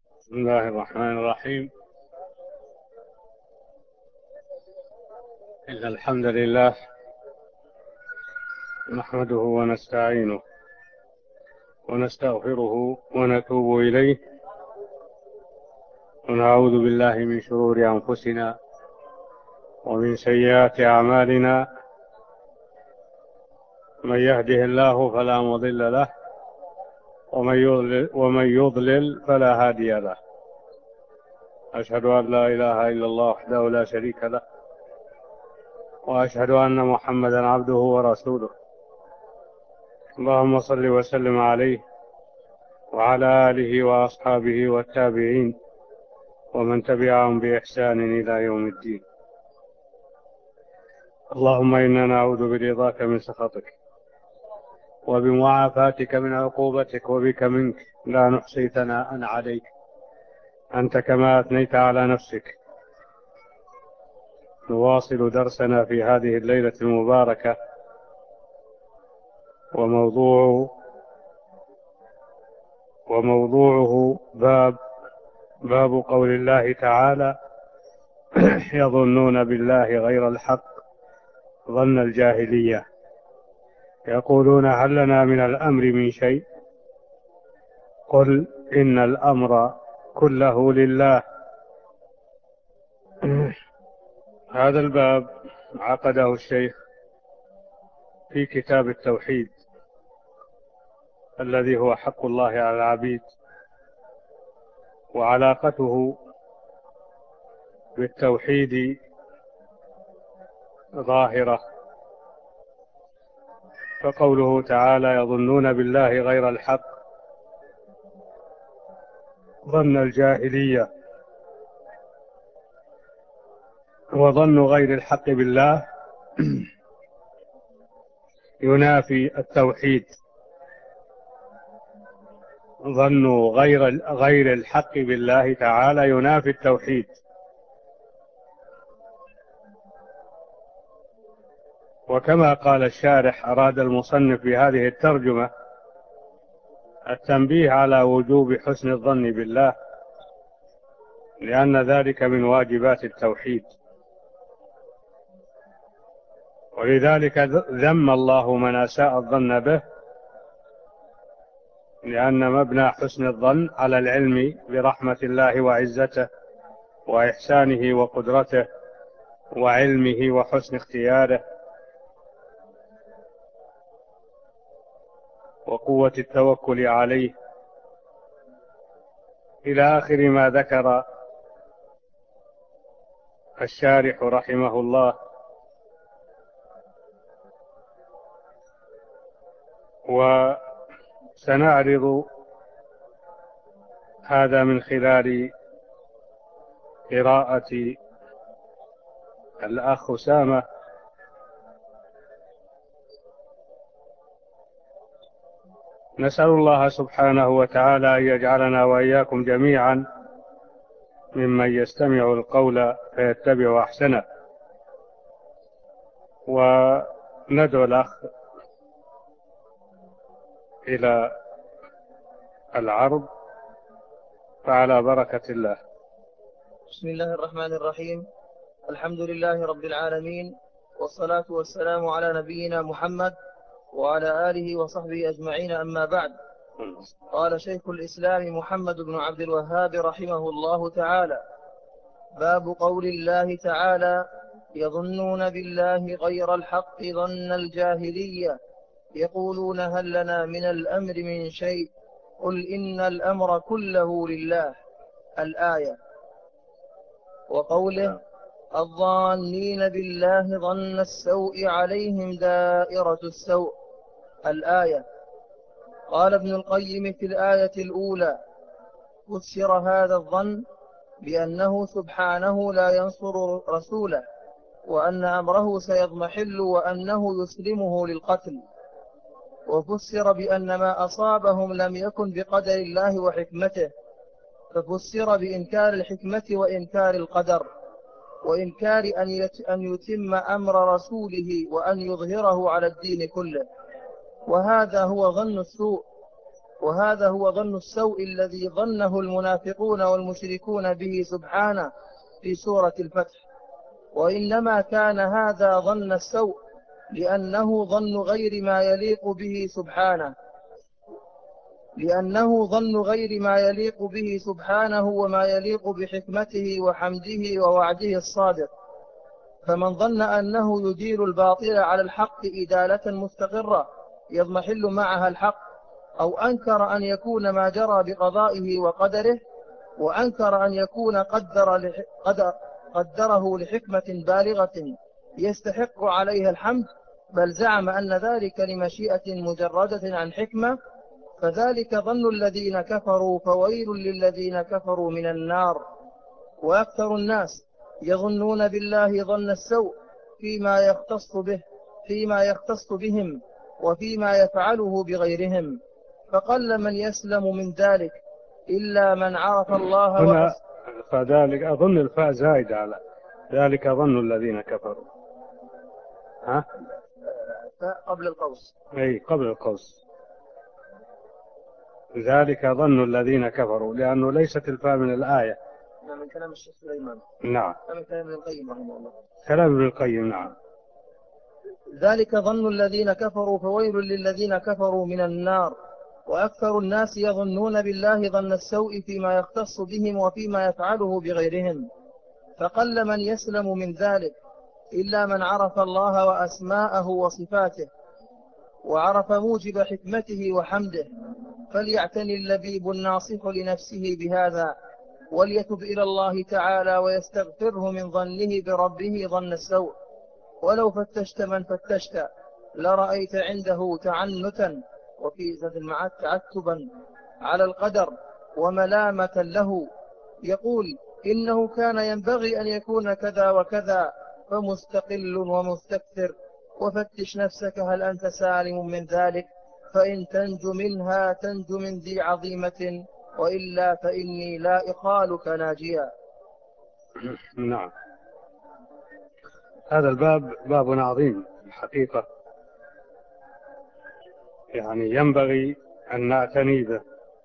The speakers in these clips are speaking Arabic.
بسم الله الرحمن الرحيم. إن الحمد لله نحمده ونستعينه ونستغفره ونتوب إليه، ونعوذ بالله من شرور أنفسنا ومن سيئات أعمالنا. من يهده الله فلا مضل له، ومن يضلل فلا هادي له. أشهد أن لا إله إلا الله وحده لا شريك له، وأشهد أن محمدا عبده ورسوله. اللهم صل وسلم عليه وعلى آله وأصحابه والتابعين ومن تبعهم بإحسان إلى يوم الدين. اللهم إنا نعوذ برضاك من سخطك، وبمعافاتك من عقوبتك، وبك منك لا نحصي ثناء عليك أنت كما أثنيت على نفسك. نواصل درسنا في هذه الليلة المباركة، وموضوعه باب قول الله تعالى: يظنون بالله غير الحق ظن الجاهلية، يقولون هل لنا من الأمر من شيء، قل إن الأمر كله لله. هذا الباب عقده الشيخ في كتاب التوحيد الذي هو حق الله على العبيد، وعلاقته بالتوحيد ظاهرة. فقوله تعالى: يظنون بالله غير الحق ظن الجاهلية، وظن غير الحق بالله ينافي التوحيد. ظن غير الحق بالله تعالى ينافي التوحيد. وكما قال الشارح، أراد المصنف بهذه الترجمة التنبيه على وجوب حسن الظن بالله، لأن ذلك من واجبات التوحيد. ولذلك ذم الله من أساء الظن به، لأن مبنى حسن الظن على العلم برحمة الله وعزته وإحسانه وقدرته وعلمه وحسن اختياره وقوة التوكل عليه، إلى آخر ما ذكر الشارح رحمه الله. وسنعرض هذا من خلال قراءة الأخ أسامة. نسأل الله سبحانه وتعالى أن يجعلنا وإياكم جميعا ممن يستمع القول فيتبع أحسنه. وندعو الأخ إلى العرض، فعلى بركة الله. بسم الله الرحمن الرحيم. الحمد لله رب العالمين، والصلاة والسلام على نبينا محمد وعلى آله وصحبه أجمعين، أما بعد. قال شيخ الإسلام محمد بن عبد الوهاب رحمه الله تعالى: باب قول الله تعالى: يظنون بالله غير الحق ظن الجاهلية، يقولون هل لنا من الأمر من شيء، قل إن الأمر كله لله. الآية. وقوله: الظانين بالله ظن السوء عليهم دائرة السوء. الآية. قال ابن القيم في الآية الأولى: فسر هذا الظن بأنه سبحانه لا ينصر رسوله، وأن أمره سيضمحل، وأنه يسلمه للقتل. وفسر بأن ما أصابهم لم يكن بقدر الله وحكمته، ففسر بإنكار الحكمة وإنكار القدر، وإنكار أن يتم أمر رسوله، وأن يظهره على الدين كله. وهذا هو ظن السوء، وهذا هو ظن السوء الذي ظنه المنافقون والمشركون به سبحانه في سورة الفتح. وإنما كان هذا ظن السوء لأنه ظن غير ما يليق به سبحانه، وما يليق بحكمته وحمده ووعده الصادق. فمن ظن أنه يدير الباطل على الحق إدالة مستقرة يضمحل معها الحق، أو أنكر أن يكون ما جرى بقضائه وقدره، وأنكر أن يكون قدره لحكمة بالغة يستحق عليها الحمد، بل زعم أن ذلك لمشيئة مجردة عن حكمة، فذلك ظن الذين كفروا، فويل للذين كفروا من النار. وأكثر الناس يظنون بالله ظن السوء فيما يختص بهم وفيما يفعله بغيرهم، فقل من يسلم من ذلك إلا من عرف الله هنا فذلك أظن الفاء زائدة على ذلك ظن الذين كفروا. قبل القوس. أي قبل القوس. ذلك ظن الذين كفروا، لأنه ليست الفاء من الآية. من كلام الشيخ سليمان. نعم. من كلام ابن القيم رحمه الله. كلام ابن القيم. نعم. ذلك ظن الذين كفروا فويل للذين كفروا من النار. وأكثر الناس يظنون بالله ظن السوء فيما يختص بهم وفيما يفعله بغيرهم، فقل من يسلم من ذلك إلا من عرف الله وأسماءه وصفاته، وعرف موجب حكمته وحمده، فليعتني اللبيب الناصح لنفسه بهذا، وليتب إلى الله تعالى ويستغفره من ظنه بربه ظن السوء. ولو فتشت من فتشت لرأيت عنده تعنتا، وفي زاد المعاد تعتبا على القدر وملامة له، يقول إنه كان ينبغي أن يكون كذا وكذا، فمستقل ومستكثر. وفتش نفسك هل أنت سالم من ذلك، فإن تنج منها تنج من ذي عظيمة، وإلا فإني لا إخالك ناجيا. نعم. هذا الباب باب عظيم الحقيقة، يعني ينبغي أن نعتني به،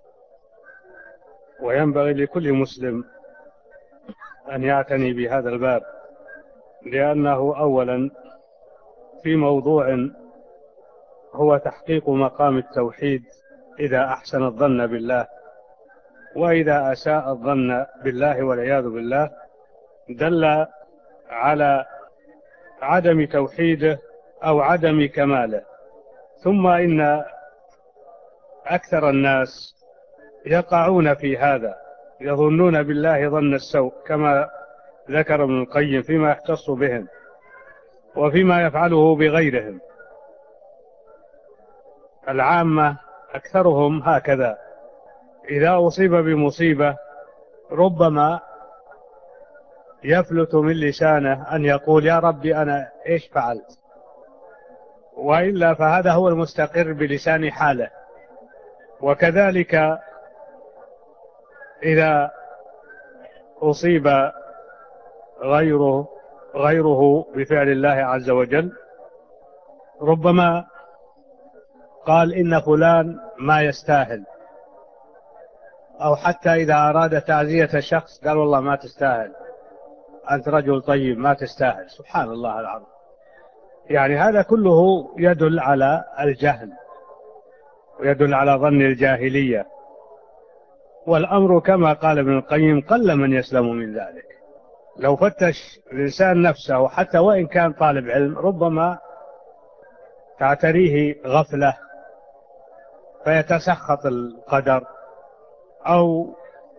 وينبغي لكل مسلم أن يعتني بهذا الباب، لأنه أولا في موضوع هو تحقيق مقام التوحيد إذا أحسن الظن بالله، وإذا أساء الظن بالله والعياذ بالله دل على عدم توحيده أو عدم كماله. ثم إن أكثر الناس يقعون في هذا، يظنون بالله ظن السوء كما ذكر ابن القيم فيما يختص بهم وفيما يفعله بغيرهم. العامة أكثرهم هكذا، إذا أصيب بمصيبة ربما يفلت من لسانه أن يقول يا ربي أنا إيش فعلت، وإلا فهذا هو المستقر بلسان حاله. وكذلك إذا أصيب غيره بفعل الله عز وجل ربما قال إن فلان ما يستاهل، أو حتى إذا أراد تعزية شخص قال والله ما تستاهل، أنت رجل طيب ما تستاهل. سبحان الله العظيم. يعني هذا كله يدل على الجهل ويدل على ظن الجاهلية، والأمر كما قال ابن القيم قل من يسلم من ذلك. لو فتش الإنسان نفسه حتى وإن كان طالب علم ربما تعتريه غفلة فيتسخط القدر، أو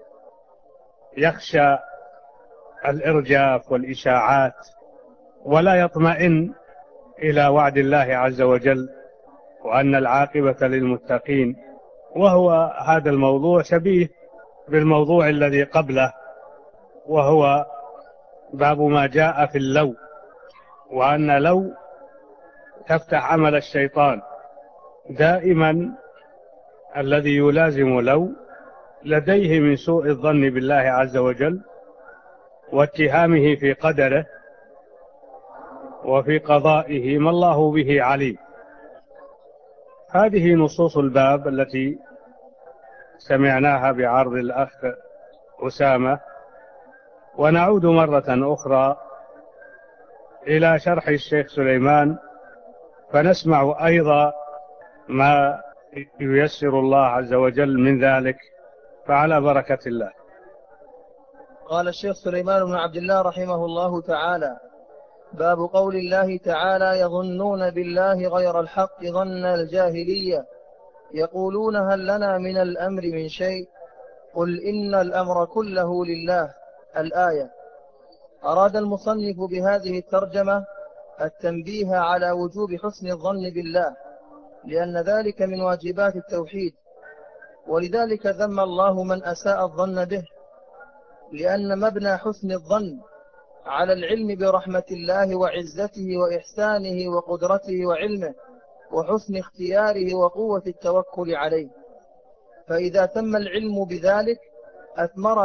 يخشى الإرجاف والإشاعات ولا يطمئن إلى وعد الله عز وجل وأن العاقبة للمتقين. وهو هذا الموضوع شبيه بالموضوع الذي قبله، وهو باب ما جاء في اللو، وأن لو تفتح عمل الشيطان. دائما الذي يلازم لو لديه من سوء الظن بالله عز وجل واتهامه في قدره وفي قضائه ما الله به عليم. هذه نصوص الباب التي سمعناها بعرض الأخ أسامة. ونعود مرة أخرى إلى شرح الشيخ سليمان، فنسمع أيضا ما ييسر الله عز وجل من ذلك، فعلى بركة الله. قال الشيخ سليمان بن عبد الله رحمه الله تعالى: باب قول الله تعالى: يظنون بالله غير الحق ظن الجاهلية يقولون هل لنا من الأمر من شيء قل إن الأمر كله لله. الآية. أراد المصنف بهذه الترجمة التنبيه على وجوب حسن الظن بالله، لأن ذلك من واجبات التوحيد، ولذلك ذم الله من أساء الظن به، لأن مبنى حسن الظن على العلم برحمة الله وعزته وإحسانه وقدرته وعلمه وحسن اختياره وقوة التوكل عليه. فإذا تم العلم بذلك أثمر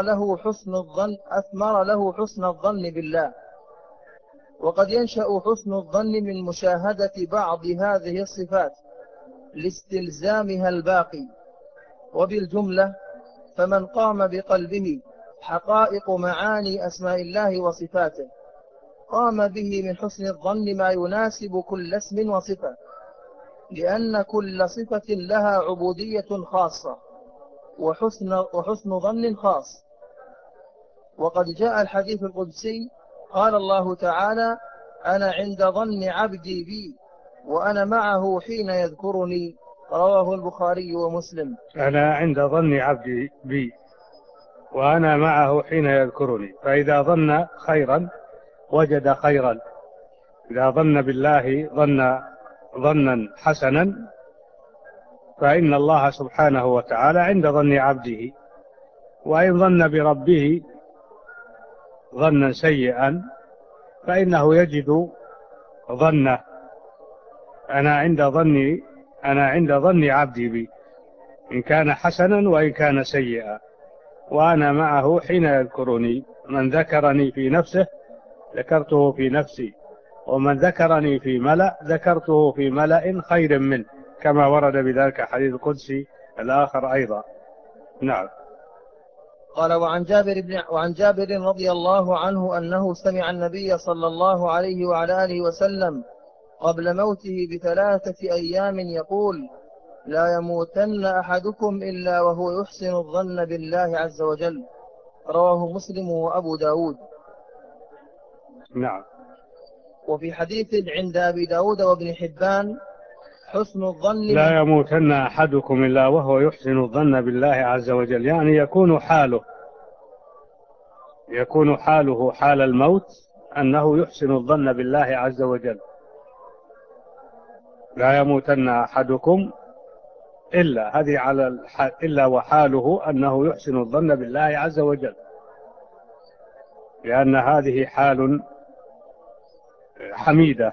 له حسن الظن بالله. وقد ينشأ حسن الظن من مشاهدة بعض هذه الصفات لاستلزامها الباقي. وبالجملة فمن قام بقلبه حقائق معاني أسماء الله وصفاته قام به من حسن الظن ما يناسب كل اسم وصفة، لأن كل صفة لها عبودية خاصة وحسن ظن خاص. وقد جاء الحديث القدسي: قال الله تعالى: أنا عند ظن عبدي بي وأنا معه حين يذكرني. رواه البخاري ومسلم. أنا عند ظن عبدي بي وأنا معه حين يذكرني. فإذا ظن خيرا وجد خيرا، إذا ظن بالله ظنا حسنا فإن الله سبحانه وتعالى عند ظن عبده. وإن ظن بربه ظنا سيئا فإنه يجد ظنه. أنا عند ظن عبدي بي، إن كان حسنا وإن كان سيئا، وأنا معه حين يذكرني. من ذكرني في نفسه ذكرته في نفسي، ومن ذكرني في ملأ ذكرته في ملأ خير منه، كما ورد بذلك حديث القدسي الآخر أيضا. نعم. قال: وعن جابر رضي الله عنه أنه سمع النبي صلى الله عليه وعلى آله وسلم قبل موته ب3 أيام يقول: لا يموتن أحدكم إلا وهو يحسن الظن بالله عز وجل. رواه مسلم وأبو داود. نعم. وفي حديث عند أبي داود وابن حبان: حسن الظن لا يموتن أحدكم إلا وهو يحسن الظن بالله عز وجل، يعني يكون حاله حال الموت أنه يحسن الظن بالله عز وجل. لا يموتن أحدكم إلا، هذه على إلا وحاله أنه يحسن الظن بالله عز وجل، لأن هذه حال حميدة.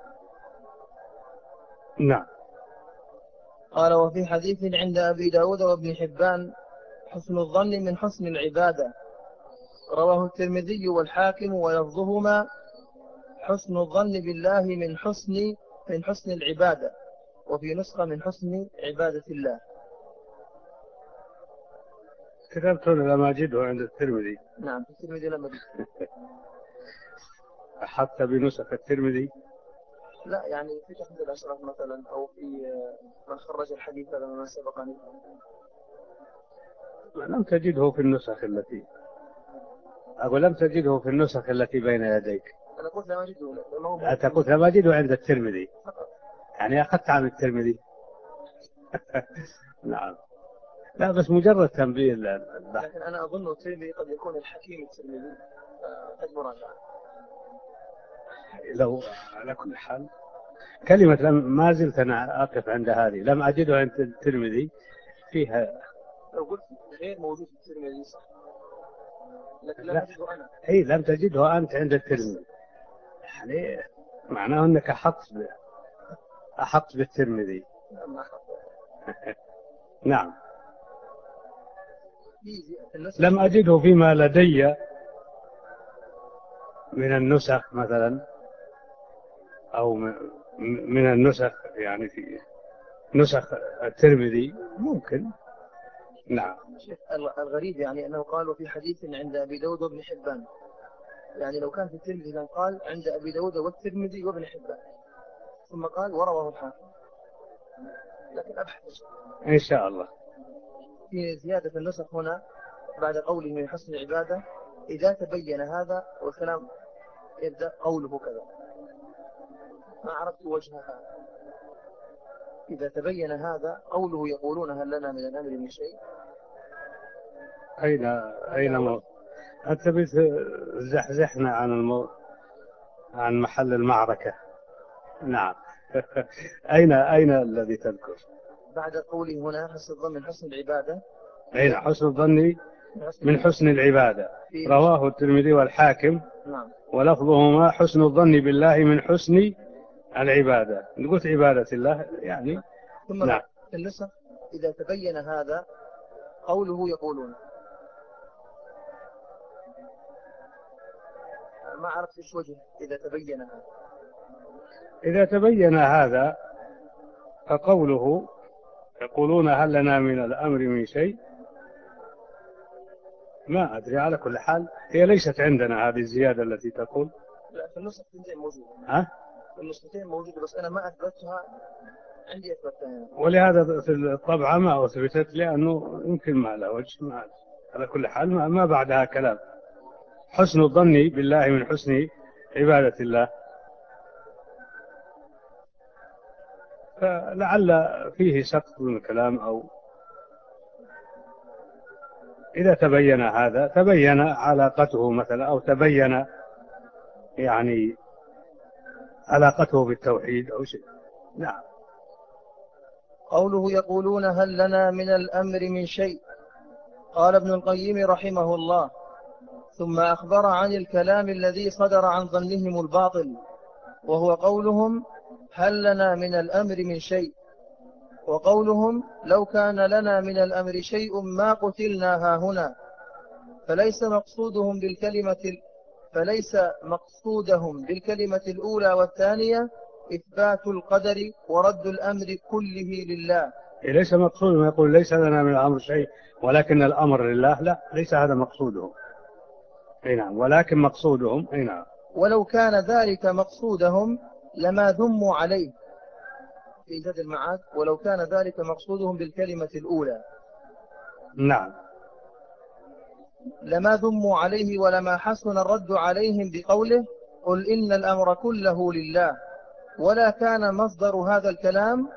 نعم. قال: وفي حديث عند أبي داود وابن حبان: حسن الظن من حسن العبادة. رواه الترمذي والحاكم ولفظهما: حسن الظن بالله من حسن العبادة، وفي نسخة من حسن عبادة الله. كتبت لم أجده عند الترمذي. نعم، في الترمذي لم أجده. حتى بنسخ الترمذي؟ لا، يعني في تحديد الأشراف مثلا، أو في من خرج الحديث هذا ما سبقني. لم تجده في النسخ لم تجده في النسخ التي بين يديك. أنا قلت لم أجده. أنت قلت لم أجده عند الترمذي، يعني أخذت عن الترمذي. نعم. لا، بس مجرد تنبيه. لكن أنا أظن الترمذي قد يكون الحكيم الترمذي، تحتاج مراجعة. لو على كل حال كلمة ما زلت أنا أقف عند هذه، لم أجده عند الترمذي فيها. لو قلت غير موجود في الترمذي صح، لكن لم أجده أنا. أي لم تجده أنت عند الترمذي، يعني معناه أنك أحط بالترمذي. نعم. لم أجده فيما لدي من النسخ مثلا، أو من النسخ، يعني في نسخ الترمذي ممكن نعم. الغريب يعني أنه قال وفي حديث عند أبي داود وابن حبان، يعني لو كان في الترمذي كان قال عند أبي داود والترمذي وابن حبان، ثم قال ورواه الحاكم. لكن أبحث إن شاء الله. في زيادة النسخ هنا بعد قوله من حسن العبادة إذا تبين هذا، والكلام يبدأ قوله كذا، ما عرفت وجهها. إذا تبين هذا قوله يقولون هل لنا من الأمر من شيء. أين أنت بتزحزحنا عن محل المعركة. نعم. أين الذي تذكر؟ بعد قوله هنا حسن الظن من حسن العبادة. أين حسن الظن من حسن العبادة؟ رواه الترمذي والحاكم. نعم. ولفظهما حسن الظن بالله من حسن العبادة. قلت عبادة الله يعني. ثم نعم. في النسخ إذا تبين هذا قوله يقولون، ما عرفت ايش وجه إذا تبين هذا. إذا تبين هذا فقوله يقولون هل لنا من الأمر من شيء. ما أدري، على كل حال هي ليست عندنا هذه الزيادة التي تقول. لا، في النسختين موجودة. ها؟ في النسختين موجودة، بس أنا ما أثبتها، عندي أثبتها. ولهذا في الطبعة ما أثبتت، لأنه يمكن ما له وجه. ما على كل حال ما بعدها كلام. حسن الظن بالله من حسن عبادة الله. فلعل فيه سقط من الكلام، أو إذا تبين هذا تبين علاقته مثلا، أو تبين يعني علاقته بالتوحيد أو شيء. نعم. قوله يقولون هل لنا من الأمر من شيء. قال ابن القيم رحمه الله: ثم أخبر عن الكلام الذي صدر عن ظنهم الباطل، وهو قولهم هل لنا من الأمر من شيء، وقولهم لو كان لنا من الأمر شيء ما قتلنا هاهنا. فليس مقصودهم بالكلمة الأولى والثانية إثبات القدر ورد الأمر كله لله. ليس مقصودهم يقول ليس لنا من الأمر شيء ولكن الأمر لله. لا، ليس هذا مقصودهم. نعم. ولكن مقصودهم. نعم. ولو كان ذلك مقصودهم لما ذموا عليه في زاد المعاد. ولو كان ذلك مقصودهم بالكلمة الأولى نعم. لما ذموا عليه، ولما حسن الرد عليهم بقوله قل إن الأمر كله لله. ولا كان مصدر هذا الكلام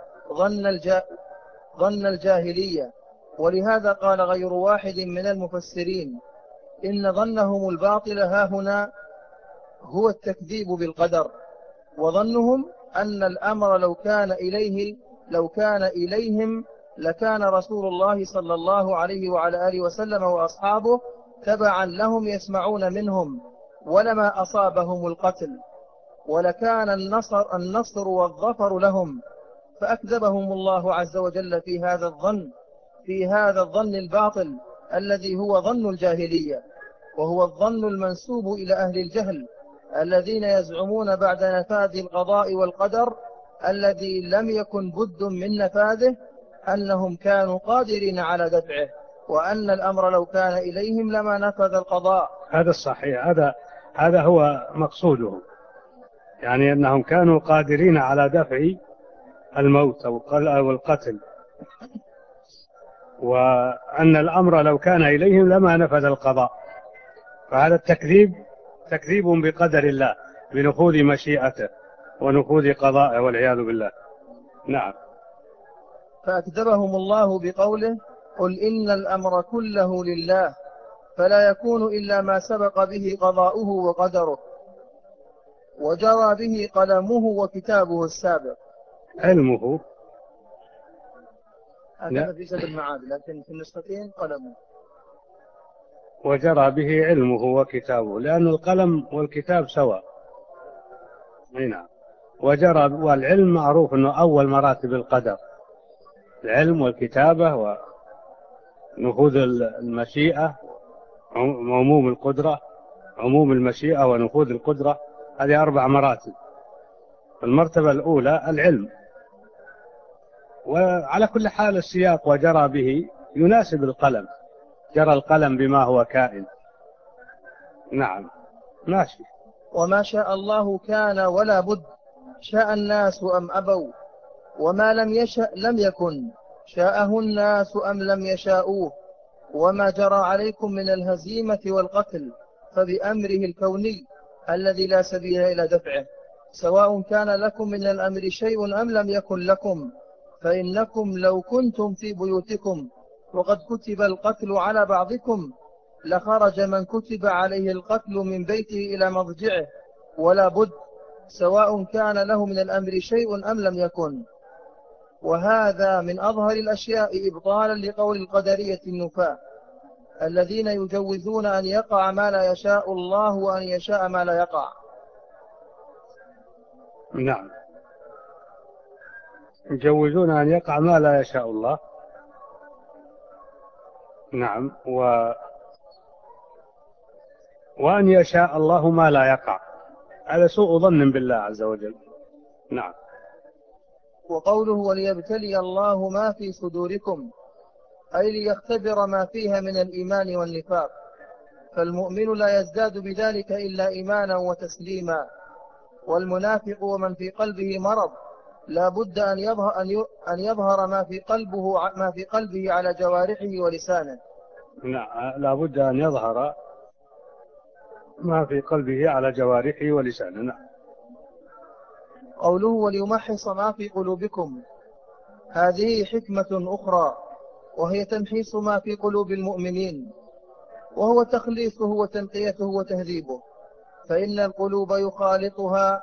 ظن الجاهلية. ولهذا قال غير واحد من المفسرين إن ظنهم الباطل هاهنا هو التكذيب بالقدر، وظنهم أن الأمر لو كان إليهم لكان رسول الله صلى الله عليه وعلى آله وسلم وأصحابه تبعا لهم يسمعون منهم، ولما أصابهم القتل، ولكان النصر والظفر لهم. فأكذبهم الله عز وجل في هذا الظن الباطل الذي هو ظن الجاهلية، وهو الظن المنسوب إلى أهل الجهل الذين يزعمون بعد نفاذ القضاء والقدر الذي لم يكن بد من نفاذه أنهم كانوا قادرين على دفعه، وأن الأمر لو كان إليهم لما نفذ القضاء. هذا الصحيح. هذا هو مقصوده، يعني أنهم كانوا قادرين على دفع الموت أو القتل، وأن الأمر لو كان إليهم لما نفذ القضاء. فهذا تكذيب بقدر الله، بنفوذ مشيئته ونفوذ قضائه والعياذ بالله. نعم. فأكذبهم الله بقوله قل إن الأمر كله لله، فلا يكون إلا ما سبق به قضاؤه وقدره وجرى به قلمه وكتابه السابق. علمه. هكذا في زاد المعاد، لكن في النسختين قلمه. وجرى به علمه وكتابه، لأن القلم والكتاب سواء. نعم. وجرى، والعلم معروف أنه أول مراتب القدر، العلم والكتابة ونفوذ المشيئة، عموم القدرة، عموم المشيئة ونفوذ القدرة. هذه 4 مراتب. المرتبة الأولى العلم. وعلى كل حال السياق وجرى به يناسب القلم، جرى القلم بما هو كائن. نعم ماشي. وما شاء الله كان ولا بد، شاء الناس أم أبوا، وما لم يشأ لم يكن، شاءه الناس أم لم يشاءوه. وما جرى عليكم من الهزيمة والقتل فبأمره الكوني الذي لا سبيل إلى دفعه، سواء كان لكم من الأمر شيء أم لم يكن لكم. فإنكم لو كنتم في بيوتكم وقد كتب القتل على بعضكم لخرج من كتب عليه القتل من بيته إلى مضجعه، ولا بد، سواء كان له من الأمر شيء أم لم يكن. وهذا من أظهر الأشياء إبطالا لقول القدرية النفاة الذين يجوزون أن يقع ما لا يشاء الله وأن يشاء ما لا يقع. نعم، يجوزون أن يقع ما لا يشاء الله. نعم، وأن يشاء الله ما لا يقع، هذا سوء ظن بالله عز وجل. نعم. وقوله وليبتلي الله ما في صدوركم، أي ليختبر ما فيها من الإيمان والنفاق، فالمؤمن لا يزداد بذلك إلا إيمانا وتسليما، والمنافق ومن في قلبه مرض لا بد أن يظهر ما في قلبه على جوارحه ولسانه. نعم، لا بد أن يظهر ما في قلبه على جوارحه ولسانه. نعم. قوله وليمحص ما في قلوبكم، هذه حكمة أخرى، وهي تمحيص ما في قلوب المؤمنين، وهو تخليصه وتنقيته وتهذيبه، فإن القلوب يخالطها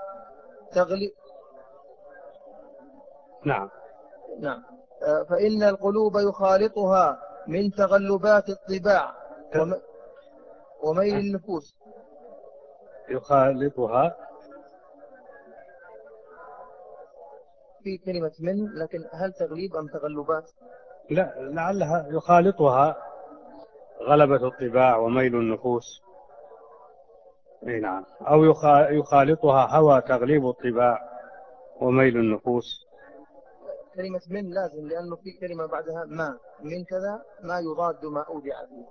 نعم. نعم. فإن القلوب يخالطها من تغلبات الطباع وميل النفوس. يخالطها في كلمة من، لكن هل تغليب أم تغلبات؟ لا، لعلها يخالطها غلبة الطباع وميل النفوس. نعم، أو يخالطها هوى تغليب الطباع وميل النفوس. كلمة من لازم، لأنه في كلمة بعدها ما، من كذا ما يضاد ما أودع فيه.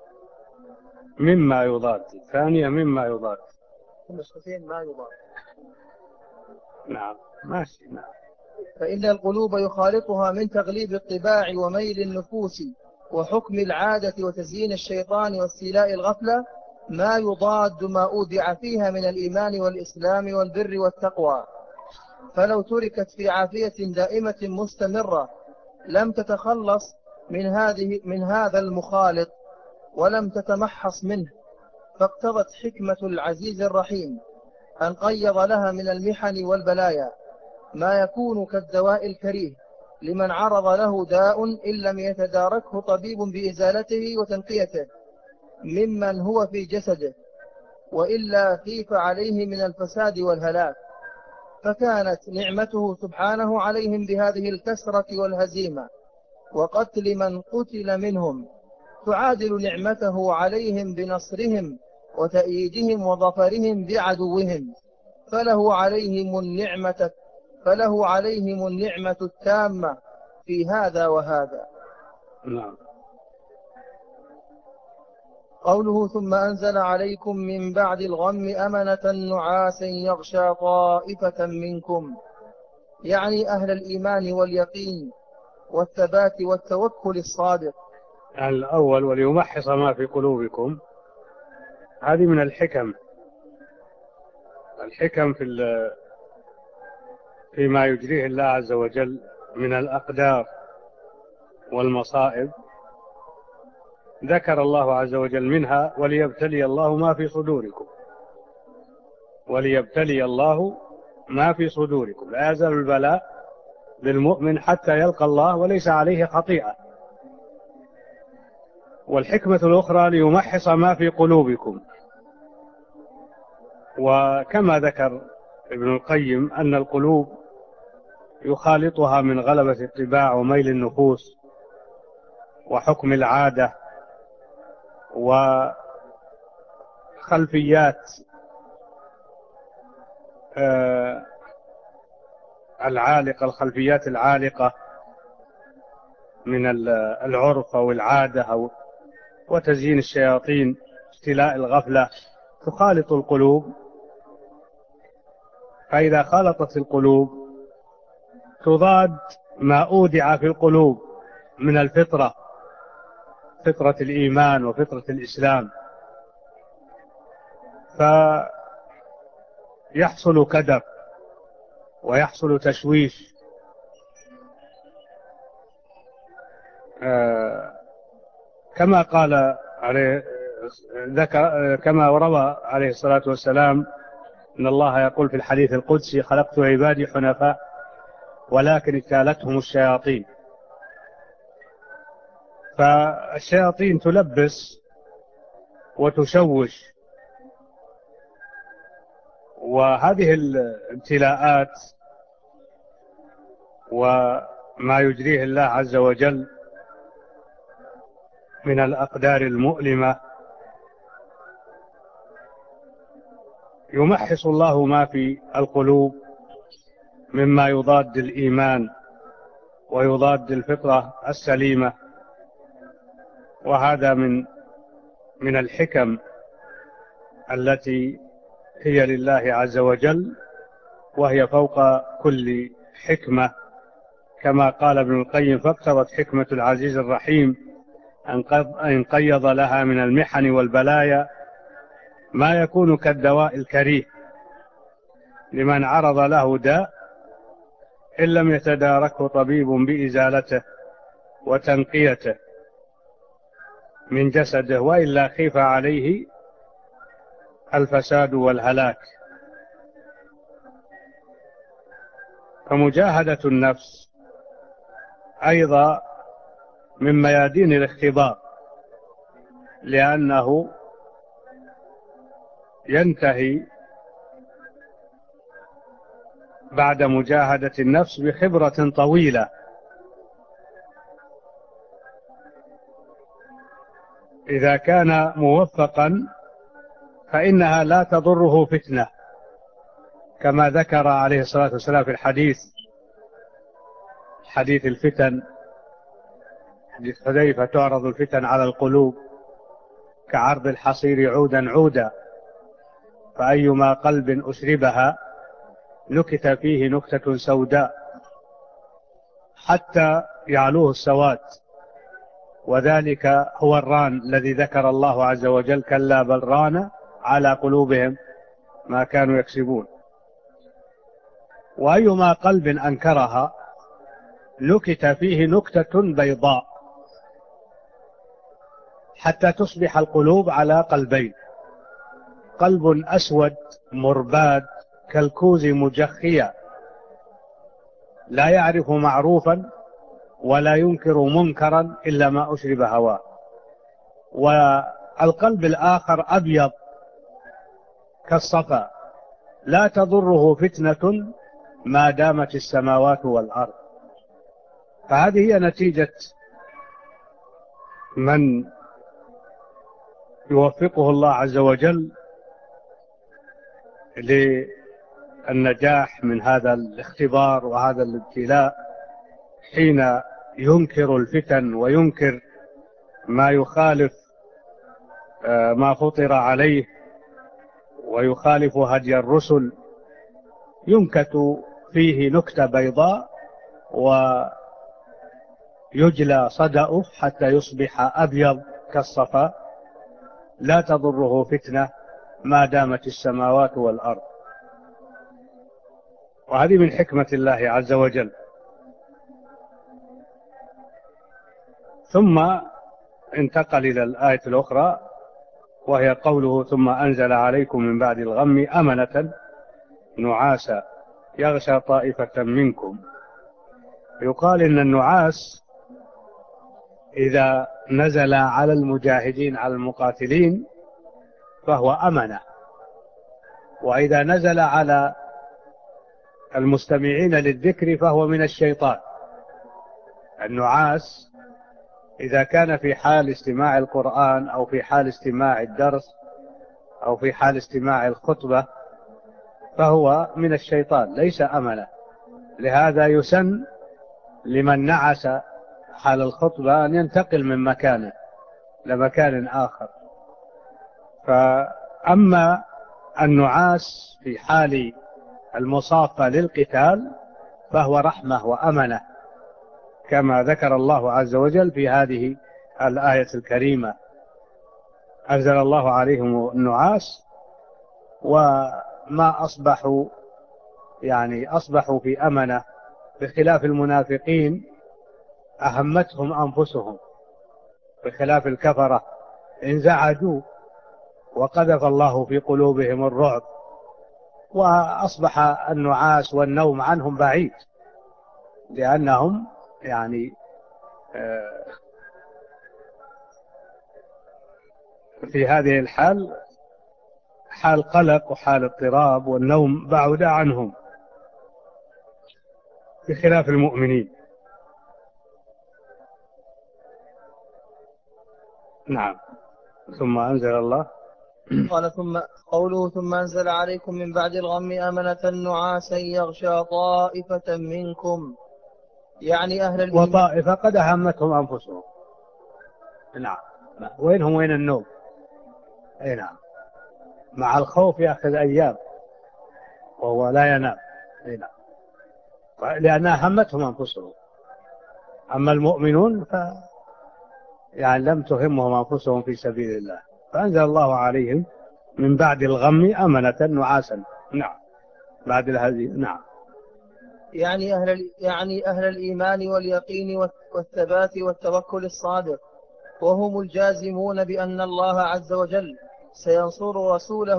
مما يضاد، ثانية مما يضاد. النسختين ما يضاد. نعم ماشي. نعم. فإن القلوب يخالطها من تغليب الطباع وميل النفوس وحكم العادة وتزيين الشيطان واستيلاء الغفلة ما يضاد ما أودع فيها من الإيمان والإسلام والبر والتقوى. فلو تركت في عافية دائمة مستمرة لم تتخلص من هذا المخالط ولم تتمحص منه، فاقتضت حكمة العزيز الرحيم أن قيض لها من المحن والبلايا ما يكون كالدواء الكريه لمن عرض له داء إن لم يتداركه طبيب بإزالته وتنقيته ممن هو في جسده، وإلا خيف عليه من الفساد والهلاك. فكانت نعمته سبحانه عليهم بهذه الكسرة والهزيمة وقتل من قتل منهم تعادل نعمته عليهم بنصرهم وتأييدهم وظفرهم بعدوهم، فله عليهم النعمة التامة في هذا وهذا. نعم. قوله ثم أنزل عليكم من بعد الغم أمنة نعاسا يغشى طائفة منكم، يعني أهل الإيمان واليقين والثبات والتوكل الصادق. الأول وليمحص ما في قلوبكم، هذه من الحكم فيما يجريه الله عز وجل من الأقدار والمصائب. ذكر الله عز وجل منها وليبتلي الله ما في صدوركم، وليبتلي الله ما في صدوركم. لا يزال البلاء للمؤمن حتى يلقى الله وليس عليه خطيئة. والحكمة الأخرى ليمحص ما في قلوبكم، وكما ذكر ابن القيم أن القلوب يخالطها من غلبة الطباع وميل النفوس وحكم العادة وخلفيات الخلفيات العالقة من العرف أو العادة وتزيين الشياطين، ابتلاء الغفلة تخالط القلوب. فإذا خالطت القلوب تضاد ما أودع في القلوب من الفطرة، فطرة الإيمان وفطرة الإسلام، فيحصل كدر ويحصل تشويش. كما قال عليه كما روى عليه الصلاة والسلام إن الله يقول في الحديث القدسي: خلقت عبادي حنفاء ولكن اجتالتهم الشياطين. فالشياطين تلبس وتشوش، وهذه الابتلاءات وما يجريه الله عز وجل من الأقدار المؤلمة يمحص الله ما في القلوب مما يضاد الإيمان ويضاد الفطرة السليمة. وهذا من الحكم التي هي لله عز وجل، وهي فوق كل حكمة، كما قال ابن القيم: فاقتضت حكمة العزيز الرحيم أن قيض لها من المحن والبلايا ما يكون كالدواء الكريه لمن عرض له داء إن لم يتداركه طبيب بإزالته وتنقيته من جسده، وإلا خيف عليه الفساد والهلاك. فمجاهدة النفس أيضا من ميادين الاختبار، لأنه ينتهي بعد مجاهدة النفس بخبرة طويلة. إذا كان موفقا فإنها لا تضره فتنة، كما ذكر عليه الصلاة والسلام في حديث الفتن، حديث حذيفة: تعرض الفتن على القلوب كعرض الحصير عودا عودا، فأيما قلب أشربها نكت فيه نكتة سوداء حتى يعلوه السواد، وذلك هو الران الذي ذكر الله عز وجل: كلا بل ران على قلوبهم ما كانوا يكسبون. وأيما قلب أنكرها نكت فيه نكتة بيضاء حتى تصبح القلوب على قلبين: قلب أسود مرباد كالكوز مجخيا لا يعرف معروفا ولا ينكر منكرا إلا ما أشرب هواه، والقلب الآخر أبيض كالصفا لا تضره فتنة ما دامت السماوات والأرض. فهذه هي نتيجة من يوفقه الله عز وجل للنجاح من هذا الاختبار وهذا الابتلاء، حين ينكر الفتن وينكر ما يخالف ما فطر عليه ويخالف هدي الرسل، ينكت فيه نكتة بيضاء ويجلى صدأه حتى يصبح أبيض كالصفا لا تضره فتنة ما دامت السماوات والأرض. وهذه من حكمة الله عز وجل. ثم انتقل إلى الآية الأخرى، وهي قوله: ثم أنزل عليكم من بعد الغم أمنة نعاسا يغشى طائفة منكم. يقال إن النعاس إذا نزل على المجاهدين على المقاتلين فهو أمنة، وإذا نزل على المستمعين للذكر فهو من الشيطان. النعاس إذا كان في حال استماع القرآن أو في حال استماع الدرس أو في حال استماع الخطبة فهو من الشيطان ليس أمنة. لهذا يسن لمن نعس حال الخطبة أن ينتقل من مكانه لمكان آخر. فأما النعاس في حال المصافة للقتال فهو رحمة وأمنة، كما ذكر الله عز وجل في هذه الآية الكريمة: أنزل الله عليهم النعاس وما أصبحوا أصبحوا في أمنة، بخلاف المنافقين أهمتهم أنفسهم، بخلاف الكفرة انزعجوا وقذف الله في قلوبهم الرعب، وأصبح النعاس والنوم عنهم بعيد، لأنهم في هذه الحال حال قلق وحال اضطراب، والنوم بعد عنهم بخلاف المؤمنين. نعم. ثم أنزل الله قال ثم قوله ثم أنزل عليكم من بعد الغم أمنة نعاسا يغشى طائفة منكم، يعني أهل الإيمان. وطائفة قد أهمتهم أنفسهم. نعم. وينهم وين النوم؟ أي نعم. مع الخوف يأخذ أيام وهو لا ينام. أي نعم. لأنها همتهم أنفسهم. أما المؤمنون لم تهمهم أنفسهم في سبيل الله، فأنزل الله عليهم من بعد الغم أمنة نعاسا. نعم. بعد هذه. نعم. يعني أهل الإيمان واليقين والثبات والتوكل الصادق، وهم الجازمون بأن الله عز وجل سينصر رسوله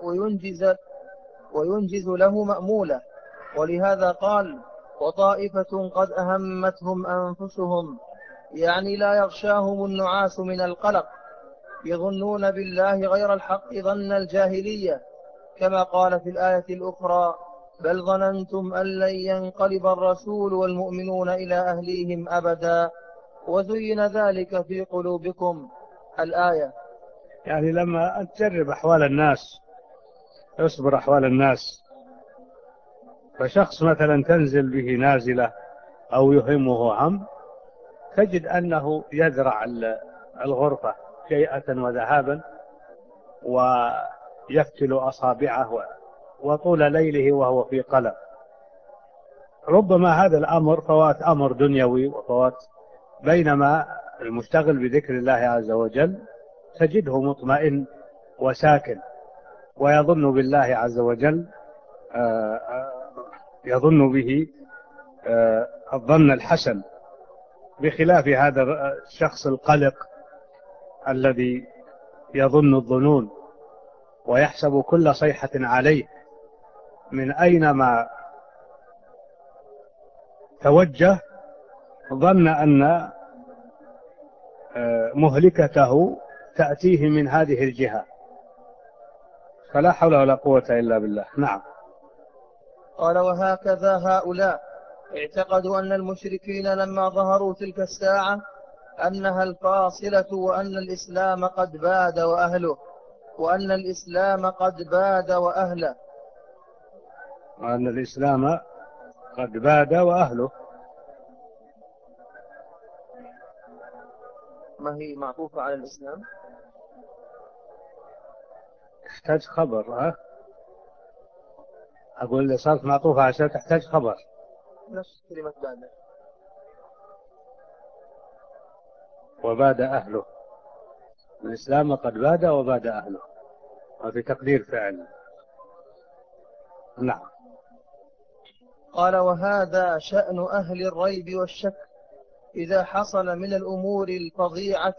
وينجز له مأموله. ولهذا قال وطائفة قد أهمتهم أنفسهم، يعني لا يغشاهم النعاس من القلق، يظنون بالله غير الحق ظن الجاهلية، كما قال في الآية الأخرى بل ظننتم أن لن ينقلب الرسول والمؤمنون إلى أهليهم أبدا وزين ذلك في قلوبكم. الآية. لما تجرب أحوال الناس، اصبر أحوال الناس، فشخص مثلا تنزل به نازلة أو يهمه هم، تجد أنه يذرع الغرفة شيئة وذهابا، ويفتل أصابعه وطول ليله وهو في قلق. ربما هذا الأمر فوات أمر دنيوي وفوات، بينما المشتغل بذكر الله عز وجل تجده مطمئن وساكن، ويظن بالله عز وجل يظن به الظن الحسن، بخلاف هذا الشخص القلق الذي يظن الظنون ويحسب كل صيحة عليه من أينما توجه، ظن أن مهلكته تأتيه من هذه الجهة، فلا حول ولا قوة إلا بالله. نعم. قال وهكذا هؤلاء اعتقدوا أن المشركين لما ظهروا تلك الساعة أنها الفاصلة، وأن الإسلام قد باد وأهله وأن الإسلام قد باد وأهله وأن الإسلام قد باد وأهله. ما هي معطوفة على الإسلام؟ تحتاج خبر. ها أقول اللي صارت معطوفة عشان تحتاج خبر. نفس كلمة باد. وباد أهله. الإسلام قد باد وباد أهله، وفي تقدير فعل. نعم. قال وهذا شأن أهل الريب والشك، إذا حصل من الأمور الفظيعة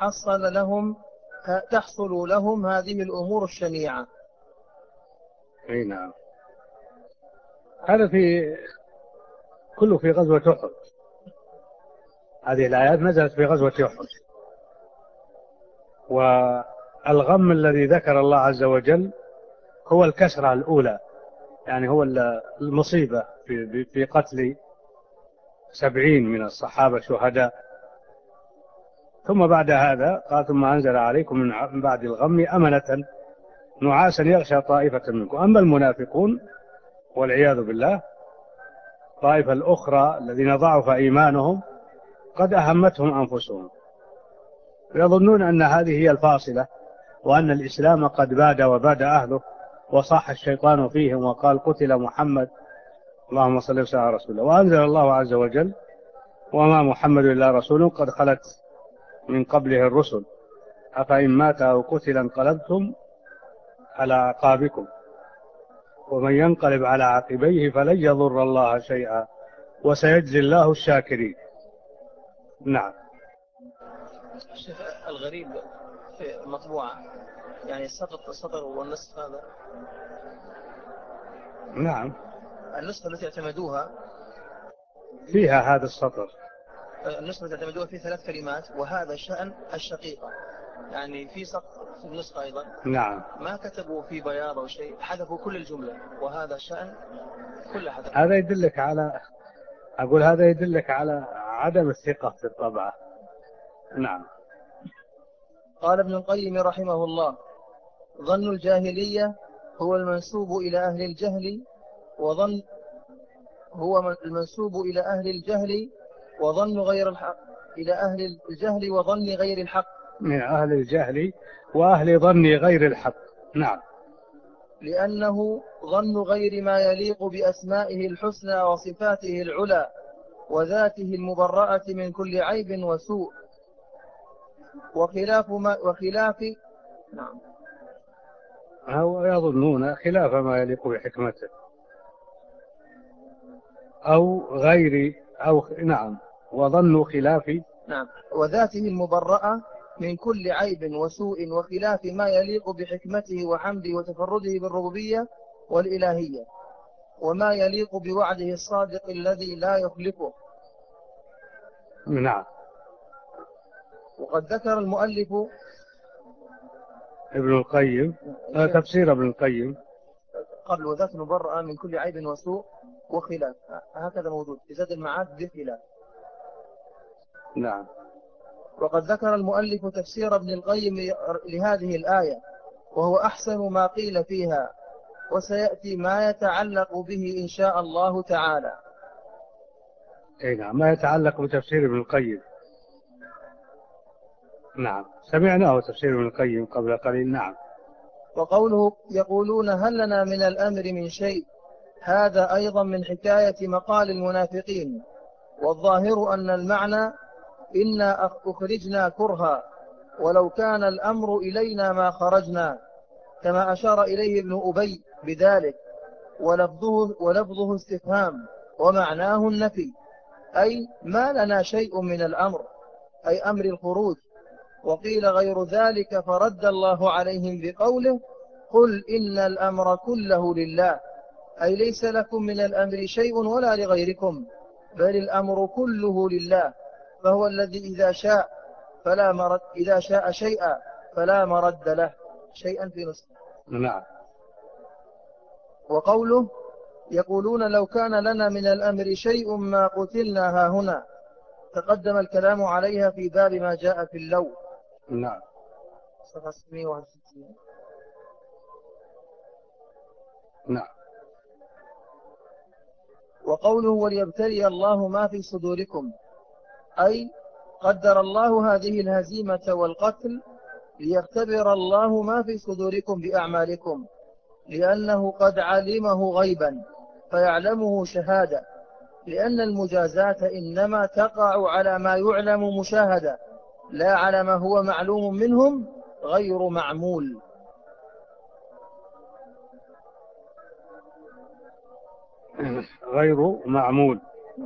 تحصل لهم هذه الأمور الشنيعة. أي نعم. هذا كله في غزوة أحد. هذه الآيات نزلت في غزوة أحد، والغم الذي ذكر الله عز وجل هو الكسرة الأولى، هو المصيبة في قتل 70 من الصحابة شهداء. ثم بعد هذا قال ثم أنزل عليكم من بعد الغم أمنة نعاسا يغشى طائفة منكم. أما المنافقون والعياذ بالله، الطائفة الأخرى الذين ضعف إيمانهم قد أهمتهم أنفسهم، يظنون أن هذه هي الفاصلة، وأن الإسلام قد باد وباد أهله، وصاح الشيطان فيهم وقال قتل محمد، اللهم صل وسلم على رسول الله. وأنزل الله عز وجل: وما محمد إلا رسول قد خلت من قبله الرسل أفإن مات أو قتل انقلبتم على أعقابكم ومن ينقلب على عقبيه فلن يضر الله شيئا وسيجزي الله الشاكرين. نعم. الشيخ، الغريب في المطبوعة يعني السطر والنسخ هذا. نعم، النسخة التي اعتمدوها فيها هذا السطر. النسخة التي اعتمدوها في 3 كلمات: وهذا شأن الشقيقة. يعني في سطر في النسخة أيضا نعم، ما كتبوا في بياض أو شيء، حذفوا كل الجملة، وهذا شأن كل حذف. هذا يدلك على، أقول هذا يدلك على عدم الثقة في الطبعة. نعم. قال ابن القيم رحمه الله: ظن الجاهلية هو المنسوب إلى أهل الجهل، وظن هو المنسوب إلى أهل الجهل وظن غير الحق، إلى أهل الجهل وظن غير الحق، من أهل الجهل وأهل ظن غير الحق. نعم. لأنه ظن غير ما يليق بأسمائه الحسنى وصفاته العلى وذاته المبرأة من كل عيب وسوء، وخلاف نعم. أو يظنون خلاف ما يليق بحكمته أو غير نعم، وظنوا خلاف. نعم، وذاته المبرأة من كل عيب وسوء، وخلاف ما يليق بحكمته وحمده وتفرده بالربوبية والإلهية، وما يليق بوعده الصادق الذي لا يخلفه. نعم. وقد ذكر المؤلف ابن القيم، تفسير ابن القيم قبل: وذات مبرأة من كل عيب وسوء وخلاف، هكذا موجود في زاد المعاد بخلاف. نعم. وقد ذكر المؤلف تفسير ابن القيم لهذه الآية، وهو أحسن ما قيل فيها، وسيأتي ما يتعلق به إن شاء الله تعالى. أي نعم، ما يتعلق بتفسير ابن القيم. نعم، سمعناه تفسير ابن القيم قبل قليل. نعم. وقوله: يقولون هل لنا من الأمر من شيء، هذا أيضا من حكاية مقال المنافقين، والظاهر أن المعنى: إنا أخرجنا كرها، ولو كان الأمر إلينا ما خرجنا، كما أشار إليه ابن أبي بذلك، ولفظه استفهام، ومعناه النفي، أي ما لنا شيء من الأمر، أي أمر الخروج. وقيل غير ذلك فرد الله عليهم بقوله: قل إن الأمر كله لله، أي ليس لكم من الأمر شيء ولا لغيركم، بل الأمر كله لله، فهو الذي إذا شاء شيئا فلا مرد له. شيئا في نسخة. نعم. وقوله: يقولون لو كان لنا من الأمر شيء ما قتلنا هاهنا، تقدم الكلام عليها في باب ما جاء في اللو. نعم. صفحة 661. نعم. وقوله: وليبتلي الله ما في صدوركم، أي قدر الله هذه الهزيمة والقتل ليختبر الله ما في صدوركم بأعمالكم، لأنه قد علمه غيبا فيعلمه شهادة، لأن المجازاة إنما تقع على ما يعلم مشاهدة، لا على ما هو معلوم منهم غير معمول. غير معمول،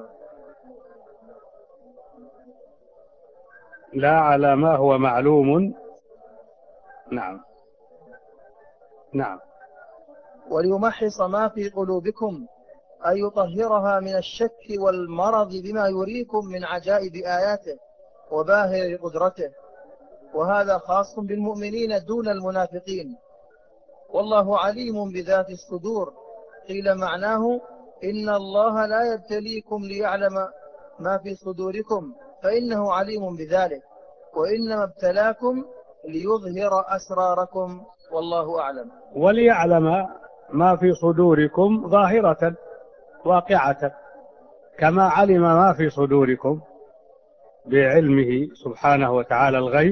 لا على ما هو معلوم. نعم. نعم. وليمحص ما في قلوبكم، أي يطهرها من الشك والمرض بما يريكم من عجائب آياته وباهر قدرته، وهذا خاص بالمؤمنين دون المنافقين. والله عليم بذات الصدور. قيل معناه: إن الله لا يبتليكم ليعلم ما في صدوركم، فإنه عليم بذلك، وإنما ابتلاكم ليظهر أسراركم، والله أعلم. وليعلم ما في صدوركم ظاهرة واقعة، كما علم ما في صدوركم بعلمه سبحانه وتعالى الغيب،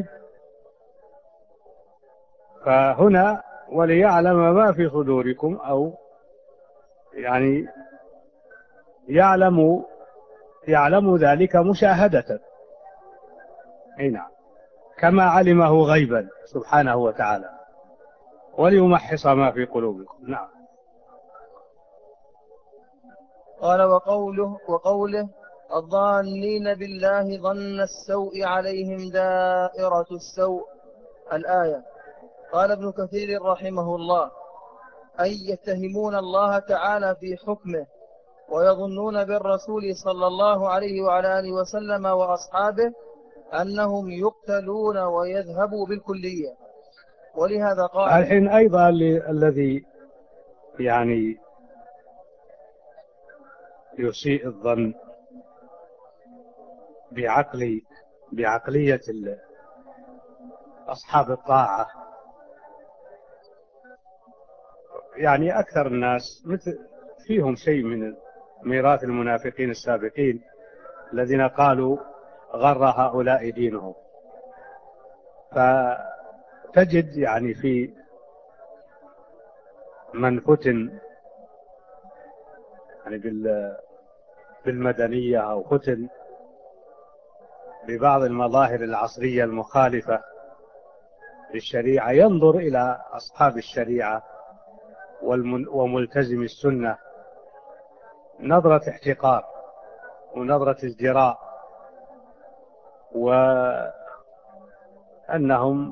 فهنا وليعلم ما في صدوركم، أو يعني يعلم ذلك مشاهدة، أي نعم، كما علمه غيبا سبحانه وتعالى، وليمحص ما في قلوبكم. نعم. قال وقوله الظانين بالله ظن السوء عليهم دائرة السوء، الآية. قال ابن كثير رحمه الله: أي يتهمون الله تعالى في حكمه، ويظنون بالرسول صلى الله عليه وعلى آله وسلم وأصحابه أنهم يقتلون ويذهبوا بالكلية. ولهذا قال الحين أيضا الذي يعني يسيء الظن بعقلية أصحاب الطاعة، يعني أكثر الناس فيهم شيء من ميراث المنافقين السابقين الذين قالوا غر هؤلاء دينهم. فتجد يعني في من فتن يعني بالمدنية، أو فتن ببعض المظاهر العصرية المخالفة للشريعة، ينظر إلى أصحاب الشريعة وملتزم السنة نظرة احتقار ونظرة ازدراء، وأنهم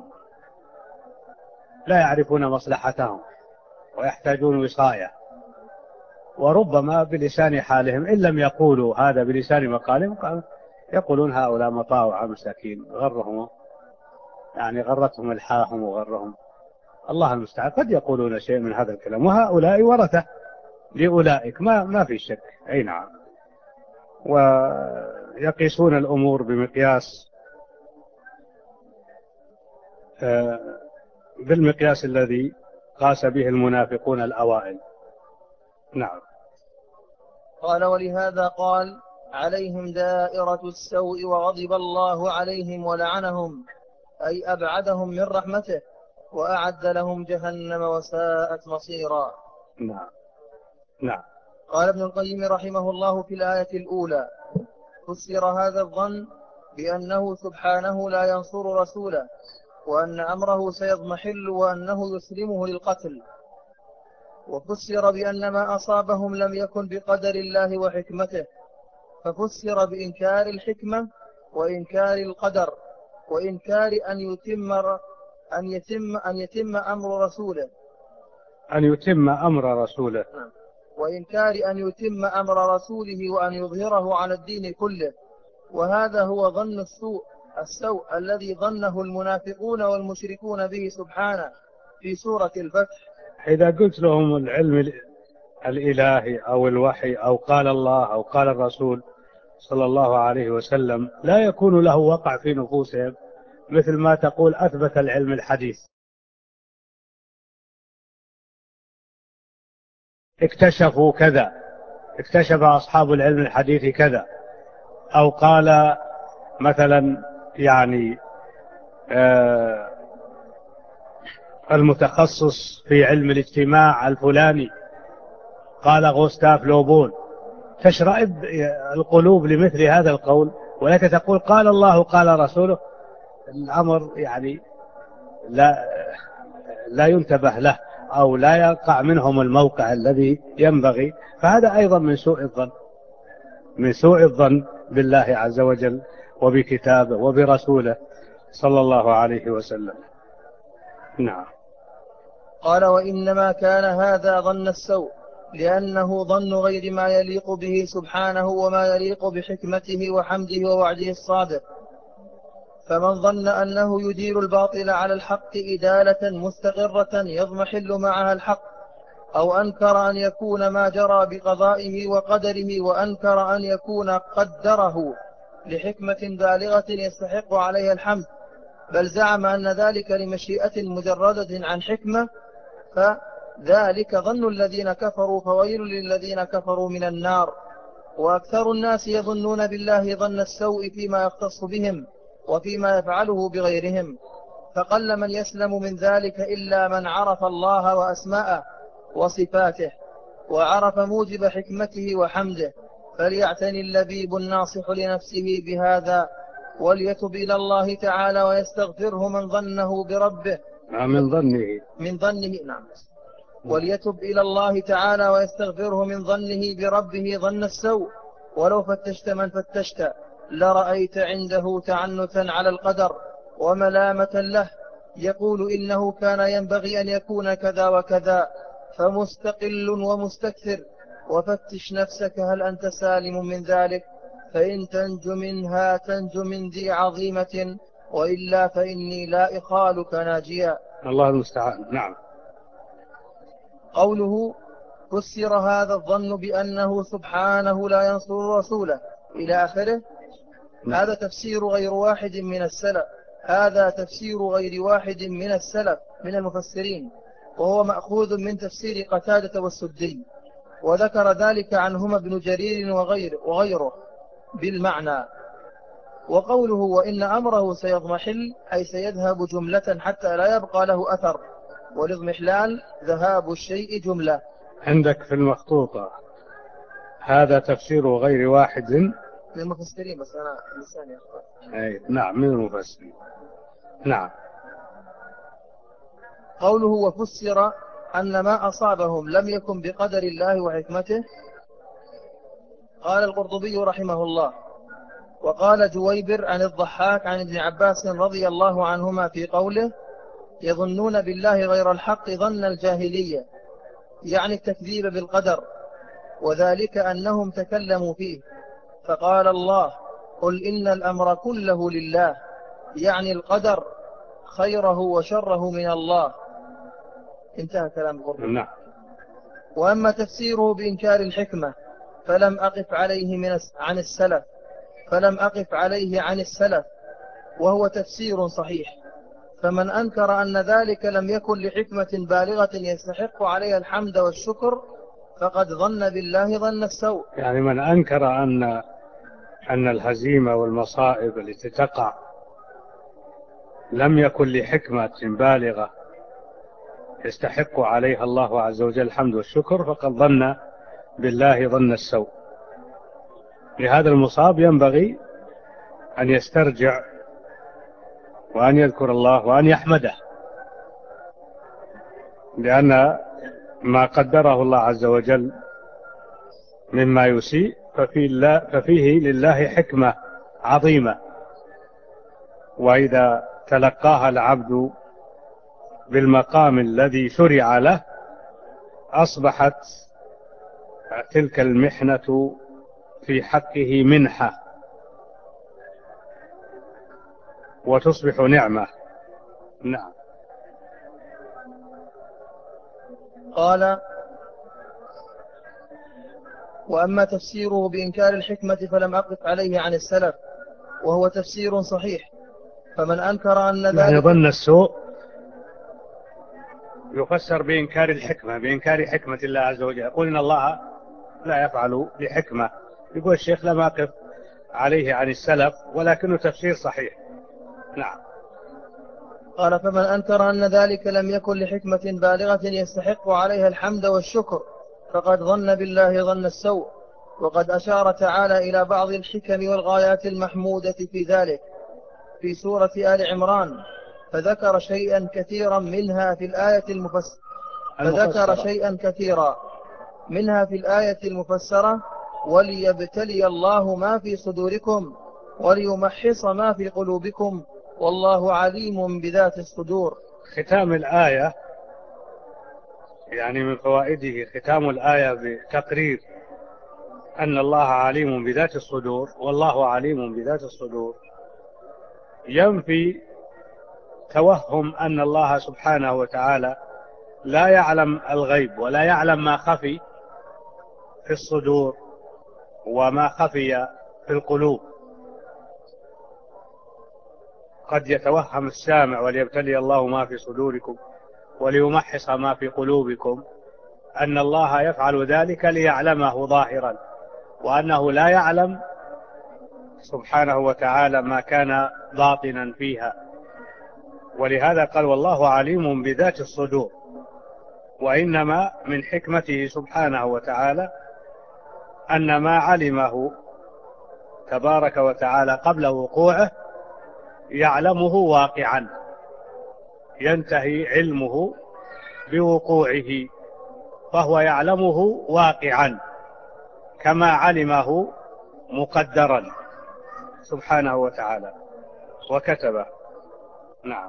لا يعرفون مصلحتهم ويحتاجون وصاية، وربما بلسان حالهم إن لم يقولوا هذا بلسان مقالهم يقولون هؤلاء مطاوع مساكين غرهم، يعني غرتهم الحاهم وغرهم. الله المستعان، قد يقولون شيء من هذا الكلام، وهؤلاء ورثة لأولئك، ما في شك. أي نعم. ويقيسون الأمور بمقياس بالمقياس الذي قاس به المنافقون الأوائل. نعم. قال ولهذا قال عليهم دائرة السوء وغضب الله عليهم ولعنهم، أي أبعدهم من رحمته وأعد لهم جهنم وساءت مصيرا. نعم. نعم. قال ابن القيم رحمه الله في الآية الأولى: فسر هذا الظن بأنه سبحانه لا ينصر رسوله، وأن أمره سيضمحل، وأنه يسلمه للقتل. وفسر بأن ما أصابهم لم يكن بقدر الله وحكمته، ففسر بإنكار الحكمة وإنكار القدر وإنكار أن يتم أمر رسوله، أن يتم أمر رسوله، وإنكار أن يتم أمر رسوله وأن يظهره على الدين كله. وهذا هو ظن السوء الذي ظنه المنافقون والمشركون به سبحانه في سورة الفتح. إذا قلت لهم العلم الإلهي أو الوحي أو قال الله أو قال الرسول صلى الله عليه وسلم، لا يكون له وقع في نفوسهم مثل ما تقول أثبت العلم الحديث، اكتشفوا كذا، اكتشف أصحاب العلم الحديث كذا، أو قال مثلا يعني المتخصص في علم الاجتماع الفلاني قال غوستاف لوبون، تشرئب القلوب لمثل هذا القول، ولك تقول قال الله قال رسوله. الأمر يعني لا ينتبه له، أو لا يقع منهم الموقع الذي ينبغي. فهذا أيضا من سوء الظن، من سوء الظن بالله عز وجل وبكتابه وبرسوله صلى الله عليه وسلم. نعم. قال وإنما كان هذا ظن السوء لأنه ظن غير ما يليق به سبحانه وما يليق بحكمته وحمده ووعده الصادق. فمن ظن أنه يدير الباطل على الحق إدالة مستقرة يضمحل معها الحق، أو أنكر أن يكون ما جرى بقضائه وقدره، وأنكر أن يكون قدره لحكمة بالغة يستحق عليها الحمد، بل زعم أن ذلك لمشيئة مجردة عن حكمة، فذلك ظن الذين كفروا، فويل للذين كفروا من النار. وأكثر الناس يظنون بالله ظن السوء فيما يختص بهم وفيما يفعله بغيرهم، فقل من يسلم من ذلك إلا من عرف الله وأسماءه وصفاته وعرف موجب حكمته وحمده، فليعتني اللبيب الناصح لنفسه بهذا، وليتب إلى الله تعالى ويستغفره من ظنه بربه من ظنه نعم، وليتب إلى الله تعالى ويستغفره من ظنه بربه ظن السوء، ولو فتشت من فتشت لرأيت عنده تعنتا على القدر وملامة له، يقول إنه كان ينبغي أن يكون كذا وكذا، فمستقل ومستكثر. وفتش نفسك هل أنت سالم من ذلك، فإن تنج منها تنج من ذي عظيمة، وإلا فإني لا إخالك ناجيا. الله المستعان. نعم. قوله فسر هذا الظن بأنه سبحانه لا ينصر رسوله إلى آخره. هذا تفسير غير واحد من السلف، هذا تفسير غير واحد من السلف من المفسرين، وهو مأخوذ من تفسير قتادة والسدي، وذكر ذلك عنهما ابن جرير وغيره بالمعنى. وقوله وإن أمره سيضمحل أي سيذهب جملة حتى لا يبقى له أثر، والاضمحلال ذهاب الشيء جملة. عندك في المخطوطة هذا تفسير غير واحد من المفسرين، بس أنا لساني أخطأ. نعم، من المفسرين. نعم. قوله وفسر أن ما أصابهم لم يكن بقدر الله وحكمته. قال القرطبي رحمه الله: وقال جويبر عن الضحاك عن ابن عباس رضي الله عنهما في قوله يظنون بالله غير الحق ظن الجاهلية، يعني التكذيب بالقدر، وذلك أنهم تكلموا فيه، فقال الله قل إن الأمر كله لله، يعني القدر خيره وشره من الله. انتهى كلام القرطبي. نعم. وأما تفسيره بإنكار الحكمة فلم أقف عليه عن السلف، وهو تفسير صحيح. فمن أنكر أن ذلك لم يكن لحكمة بالغة يستحق عليها الحمد والشكر فقد ظن بالله ظن السوء. يعني من أنكر أن الهزيمة والمصائب التي تقع لم يكن لحكمة بالغة يستحق عليها الله عز وجل الحمد والشكر فقد ظن بالله ظن السوء. لهذا المصاب ينبغي أن يسترجع وأن يذكر الله وأن يحمده، لأن ما قدره الله عز وجل مما يسيء ففيه لله حكمة عظيمة، وإذا تلقاها العبد بالمقام الذي شرع له أصبحت تلك المحنة في حقه منحة وتصبح نعمة. نعم. قال وأما تفسيره بإنكار الحكمة فلم أقف عليه عن السلف، وهو تفسير صحيح. فمن أنكر أن ذلك يعني ظن السوء يفسر بإنكار الحكمة، بإنكار حكمة الله عز وجل، يقول إن الله لا يفعل بحكمة. يقول الشيخ لم أقف عليه عن السلف ولكنه تفسير صحيح. نعم. قال فمن أنكر أن ذلك لم يكن لحكمة بالغة يستحق عليها الحمد والشكر فقد ظن بالله ظن السوء. وقد أشار تعالى إلى بعض الحكم والغايات المحمودة في ذلك في سورة آل عمران، فذكر شيئا كثيرا منها في الآية المفسرة وليبتلي الله ما في صدوركم وليمحص ما في قلوبكم والله عليم بذات الصدور. ختام الآية يعني من فوائده ختام الآية بتقرير أن الله عليم بذات الصدور والله عليم بذات الصدور، ينفي توهم أن الله سبحانه وتعالى لا يعلم الغيب ولا يعلم ما خفي في الصدور وما خفي في القلوب. قد يتوهم السامع وليبتلي الله ما في صدوركم وليمحص ما في قلوبكم أن الله يفعل ذلك ليعلمه ظاهرا وأنه لا يعلم سبحانه وتعالى ما كان باطنا فيها. ولهذا قال والله عليم بذات الصدور. وإنما من حكمته سبحانه وتعالى أن ما علمه تبارك وتعالى قبل وقوعه يعلمه واقعا، ينتهي علمه بوقوعه، فهو يعلمه واقعا كما علمه مقدرا سبحانه وتعالى وكتبه. نعم.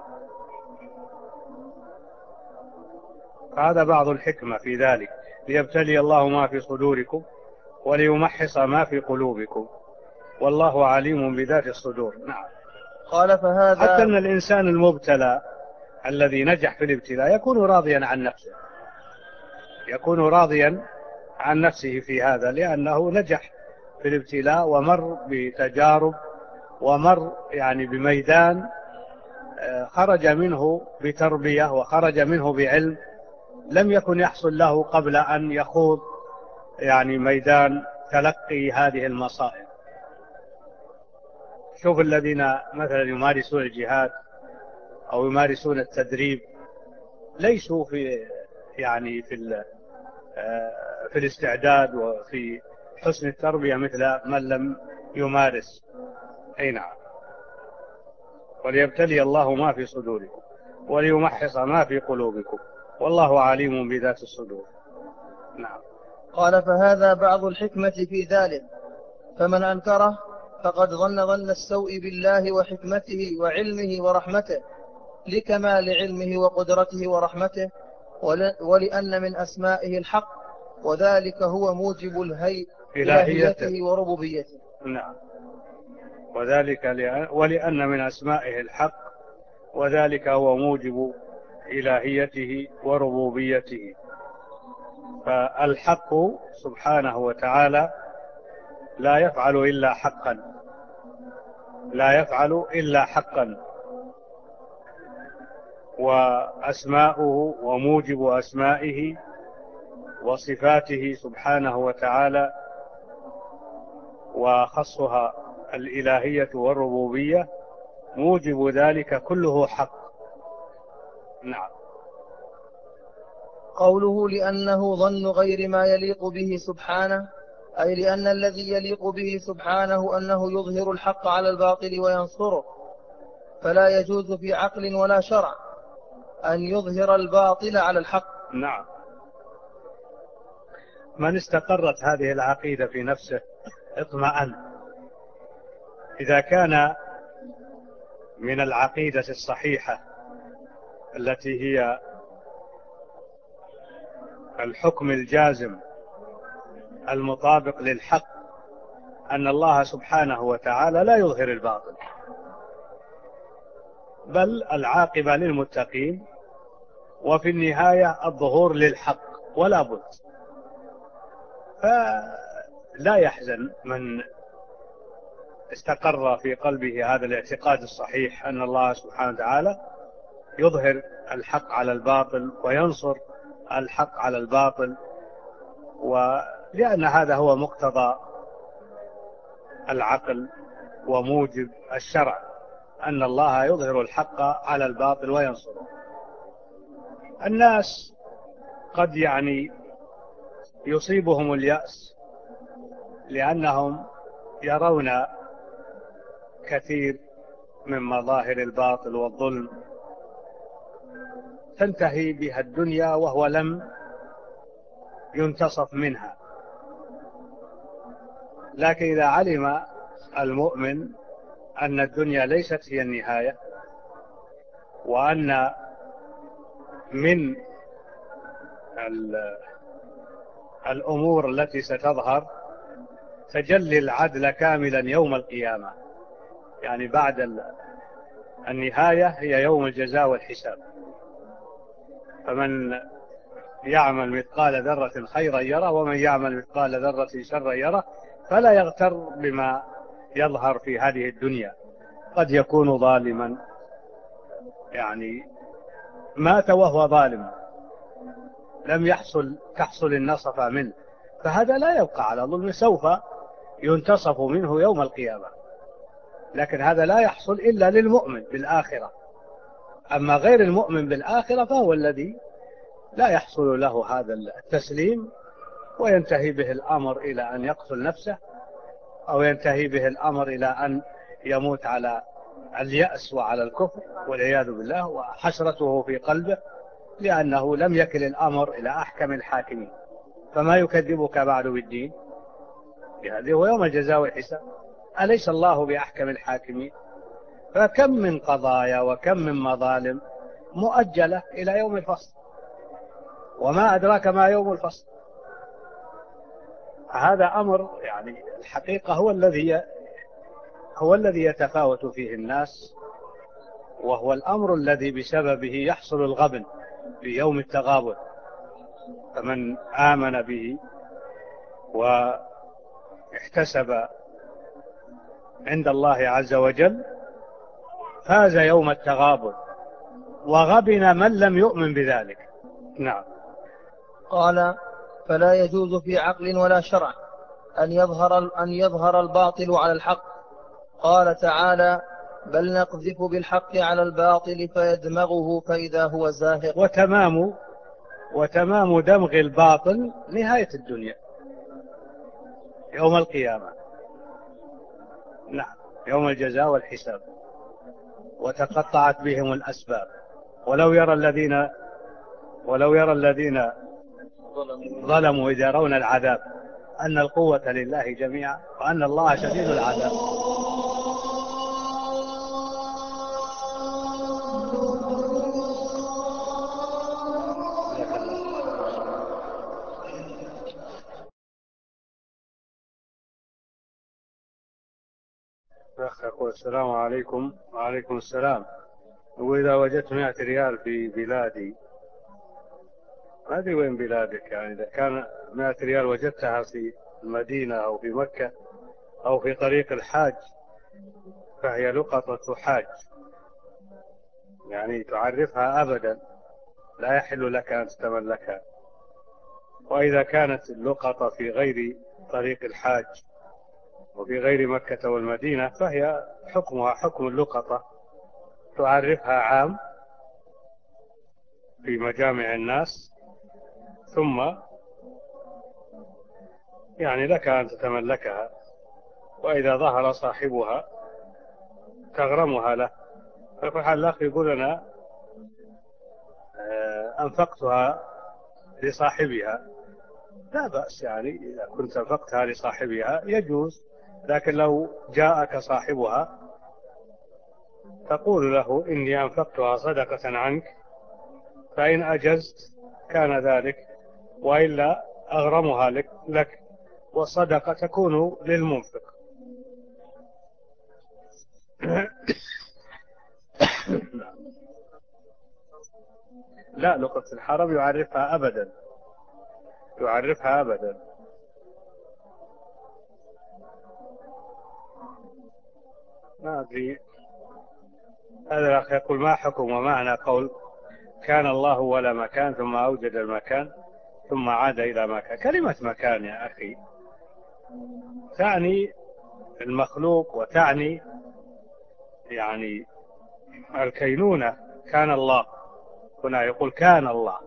هذا بعض الحكمة في ذلك، ليبتلي الله ما في صدوركم وليمحص ما في قلوبكم والله عليم بذات الصدور. نعم. قال فهذا حتى أن الإنسان المبتلى الذي نجح في الابتلاء يكون راضيا عن نفسه، يكون راضيا عن نفسه في هذا، لأنه نجح في الابتلاء ومر بتجارب ومر يعني بميدان خرج منه بتربية وخرج منه بعلم لم يكن يحصل له قبل أن يخوض يعني ميدان تلقي هذه المصائب. شوف الذين مثلا يمارسون الجهاد أو يمارسون التدريب ليسوا في يعني في الاستعداد وفي حسن التربية مثل من لم يمارس. أي نعم. وليبتلي الله ما في صدوركم وليمحص ما في قلوبكم والله عليم بذات الصدور. نعم. قال فهذا بعض الحكمة في ذلك، فمن أنكره فقد ظن السوء بالله وحكمته وعلمه ورحمته لكمال علمه وقدرته ورحمته، ولأن من أسمائه الحق، وذلك هو موجب إلهيته وربوبيته. نعم. وذلك ولأن من أسمائه الحق، وذلك هو موجب إلهيته وربوبيته. فالحق سبحانه وتعالى لا يفعل إلا حقا، لا يفعل إلا حقا. وأسماؤه وموجب أسمائه وصفاته سبحانه وتعالى وخصها الإلهية والربوبية موجب ذلك كله حق. نعم. قوله لأنه ظن غير ما يليق به سبحانه، أي لأن الذي يليق به سبحانه أنه يظهر الحق على الباطل وينصره، فلا يجوز في عقل ولا شرع أن يظهر الباطل على الحق. نعم. من استقرت هذه العقيدة في نفسه اطمأن. إذا كان من العقيدة الصحيحة التي هي الحكم الجازم المطابق للحق أن الله سبحانه وتعالى لا يظهر الباطل، بل العاقبة للمتقين، وفي النهاية الظهور للحق ولا بد. فلا يحزن من استقر في قلبه هذا الاعتقاد الصحيح أن الله سبحانه وتعالى يظهر الحق على الباطل وينصر الحق على الباطل، ولأن هذا هو مقتضى العقل وموجب الشرع أن الله يظهر الحق على الباطل وينصره. الناس قد يعني يصيبهم اليأس لأنهم يرون كثير من مظاهر الباطل والظلم تنتهي بها الدنيا وهو لم ينتصف منها. لكن إذا علم المؤمن أن الدنيا ليست هي النهاية، وأن من الأمور التي ستظهر تجلي العدل كاملا يوم القيامة، يعني بعد النهاية هي يوم الجزاء والحساب. فمن يعمل مثقال ذرة خيرا يره ومن يعمل مثقال ذرة شرا يره، فلا يغتر بما يظهر في هذه الدنيا. قد يكون ظالما، يعني مات وهو ظالم لم تحصل النصفة منه، فهذا لا يبقى على ظلم، سوف ينتصف منه يوم القيامة، لكن هذا لا يحصل إلا للمؤمن بالآخرة. أما غير المؤمن بالآخرة فهو الذي لا يحصل له هذا التسليم، وينتهي به الأمر إلى أن يقتل نفسه، أو ينتهي به الأمر إلى أن يموت على اليأس وعلى الكفر والعياذ بالله، وحسرته في قلبه لأنه لم يكل الأمر إلى أحكم الحاكمين. فما يكذبك بعد بالدين، هذه هو يوم الجزاء والحساب. أليس الله بأحكم الحاكمين؟ فكم من قضايا وكم من مظالم مؤجلة إلى يوم الفصل، وما أدراك ما يوم الفصل. هذا أمر يعني الحقيقة هو الذي يتفاوت فيه الناس، وهو الأمر الذي بسببه يحصل الغبن في يوم التغابن. فمن آمن به واحتسب عند الله عز وجل فاز يوم التغابن، وغبن من لم يؤمن بذلك. نعم. قال: فلا يجوز في عقل ولا شرع أن يظهر الباطل على الحق. قال تعالى: بل نقذف بالحق على الباطل فيدمغه فإذا هو زاهق. وتمام دمغ الباطل نهاية الدنيا يوم القيامة. نعم، يوم الجزاء والحساب. وتقطعت بهم الأسباب. ولو يرى الذين ظلموا إذ يرون العذاب أن القوة لله جميعا وأن الله شديد العذاب. أخ يقول: السلام عليكم. وعليكم السلام. وإذا وجدت 100 ريال في بلادي، ما أدري وين بلادك، يعني إذا كان 100 ريال وجدتها في المدينة أو في مكة أو في طريق الحاج، فهي لقطة حاج، يعني تعرفها أبدا، لا يحل لك أن تتملكها. وإذا كانت اللقطة في غير طريق الحاج وفي غير مكة والمدينة، فهي حكمها حكم اللقطة، تعرفها عام في مجامع الناس، ثم يعني لك أن تتملكها، وإذا ظهر صاحبها تغرمها له. فالحال الأخ يقول: أنا أنفقتها لصاحبها. لا بأس، يعني إذا كنت أنفقتها لصاحبها يجوز، لكن لو جاءك صاحبها تقول له: إني أنفقتها صدقة عنك، فإن أجزت كان ذلك، وإلا أغرمها لك، والصدقة تكون للمنفق. لا، لقطة الحرم يعرفها أبدا، يعرفها أبدا. ما أدري. هذا الأخ يقول: ما حكم ومعنى قول كان الله ولا مكان ثم أوجد المكان ثم عاد إلى مكان؟ كلمة مكان يا أخي تعني المخلوق، وتعني يعني الكينونة. كان الله، هنا يقول كان الله.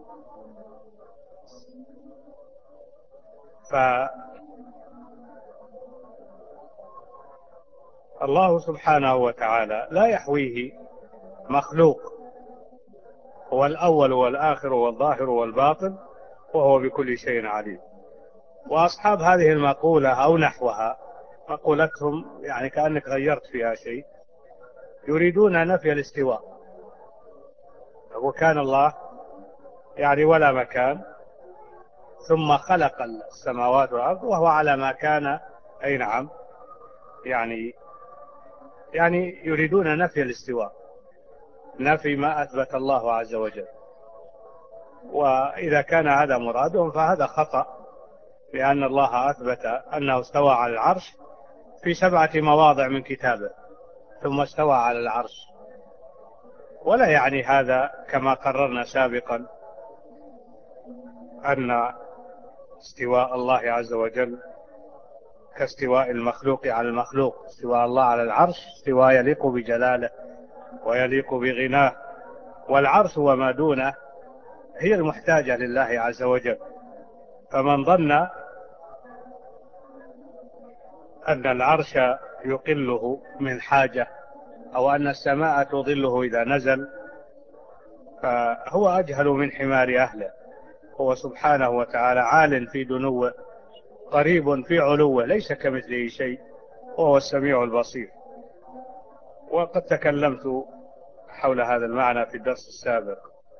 فالله سبحانه وتعالى لا يحويه مخلوق، هو الأول والآخر والظاهر والباطن، وهو بكل شيء عليم. وأصحاب هذه المقولة أو نحوها، مقولتهم يعني كأنك غيرت فيها شيء، يريدون نفي الاستواء. وكان الله يعني ولا مكان، ثم خلق السماوات والأرض وهو على ما كان. أي نعم، يعني يريدون نفي الاستواء، نفي ما أثبت الله عز وجل. وإذا كان هذا مرادهم فهذا خطأ، لأن الله أثبت أنه استوى على العرش في 7 مواضع من كتابه، ثم استوى على العرش. ولا يعني هذا كما قررنا سابقا أن استواء الله عز وجل كاستواء المخلوق على المخلوق. استواء الله على العرش استواء يليق بجلاله ويليق بغناه، والعرش وما دونه هي المحتاجة لله عز وجل. فمن ظن أن العرش يقله من حاجة أو أن السماء تظله إذا نزل فهو أجهل من حمار أهله. هو سبحانه وتعالى عال في دنوه، قريب في علوه، ليس كمثله شيء، وهو السميع البصير. وقد تكلمت حول هذا المعنى في الدرس السابق.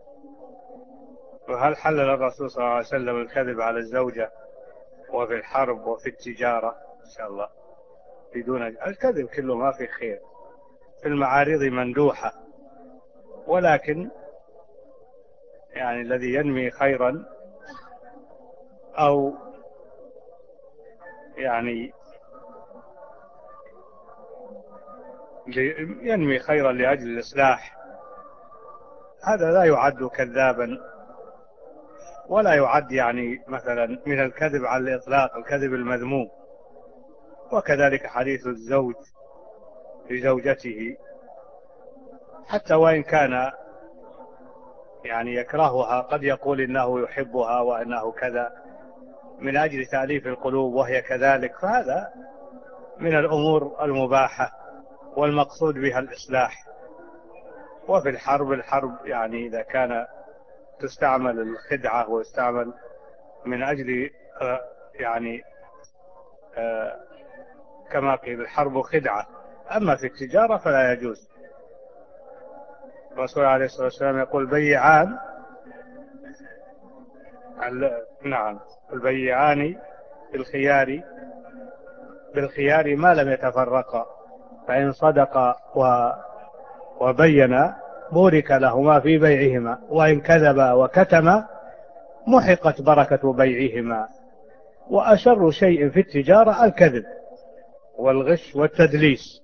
وهل حلل الرسول صلى الله عليه وسلم الكذب على الزوجة وفي الحرب وفي التجارة؟ إن شاء الله بدون الكذب كله ما في خير، في المعارض مندوحة، ولكن يعني الذي ينمي خيرا أو يعني ينمي خيرا لأجل الإصلاح هذا لا يعد كذابا، ولا يعد يعني مثلا من الكذب على الإطلاق، الكذب المذموم. وكذلك حديث الزوج لزوجته حتى وإن كان يعني يكرهها، قد يقول إنه يحبها وأنه كذا من أجل تأليف القلوب وهي كذلك، فهذا من الأمور المباحة والمقصود بها الإصلاح. وفي الحرب يعني إذا كان تستعمل الخدعة ويستعمل من أجل يعني كما قيل الحرب خدعة. أما في التجارة فلا يجوز. الرسول عليه الصلاة والسلام يقول بيعان، نعم، البيعان بالخيار ما لم يتفرقا، فإن صدقا وبينا بورك لهما في بيعهما، وإن كذبا وكتما محقت بركة بيعهما. وأشر شيء في التجارة الكذب والغش والتدليس،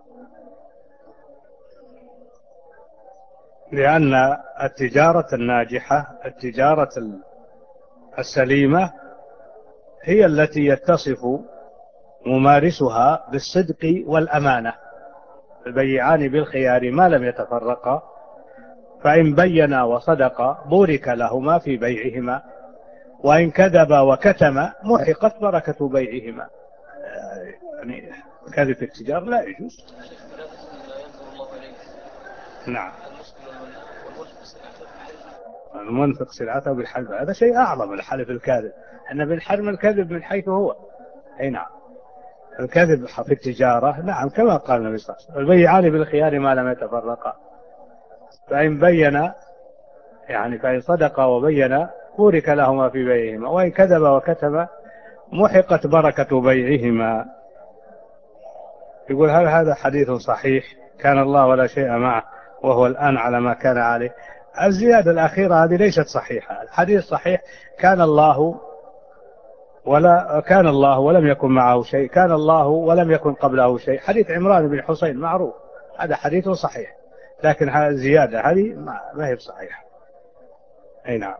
لأن التجارة الناجحة، التجارة السليمة، هي التي يتصف ممارسها بالصدق والأمانة. البيعان بالخيار ما لم يتفرقا، فإن بينا وصدقا بورك لهما في بيعهما، وإن كذبا وكتما محقت بركة بيعهما. يعني كذب في التجارة لا يجوز. نعم، المنفق سلعته بالحلف، هذا شيء أعظم الحلف الكاذب. أن بنحرم الكذب من حيث هو. أي نعم، الكذب في التجارة نعم كما قال النبي صلى الله عليه وسلم البيعان بالخيار ما لم يتفرقا، فإن بينا يعني فإن صدقا وبينا بورك لهما في بيعهما، وإن كذبا وكتما محقت بركة بيعهما. يقول هل هذا حديث صحيح؟ كان الله ولا شيء معه وهو الآن على ما كان عليه. الزيادة الأخيرة هذه ليست صحيحة. الحديث صحيح كان الله ولم يكن معه شيء، كان الله ولم يكن قبله شيء. حديث عمران بن حسين معروف، هذا حديث صحيح، لكن الزيادة هذه ما هي بصحيحة. أي نعم،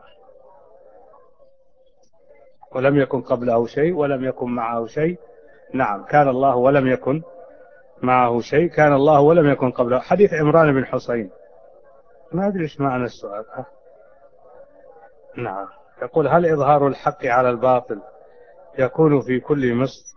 ولم يكن قبله شيء ولم يكن معه شيء. نعم، كان الله ولم يكن معه شيء، كان الله ولم يكن قبله. حديث عمران بن حسين. ما أدري إيش معنى السؤال. نعم، يقول هل إظهار الحق على الباطل يكون في كل مصر،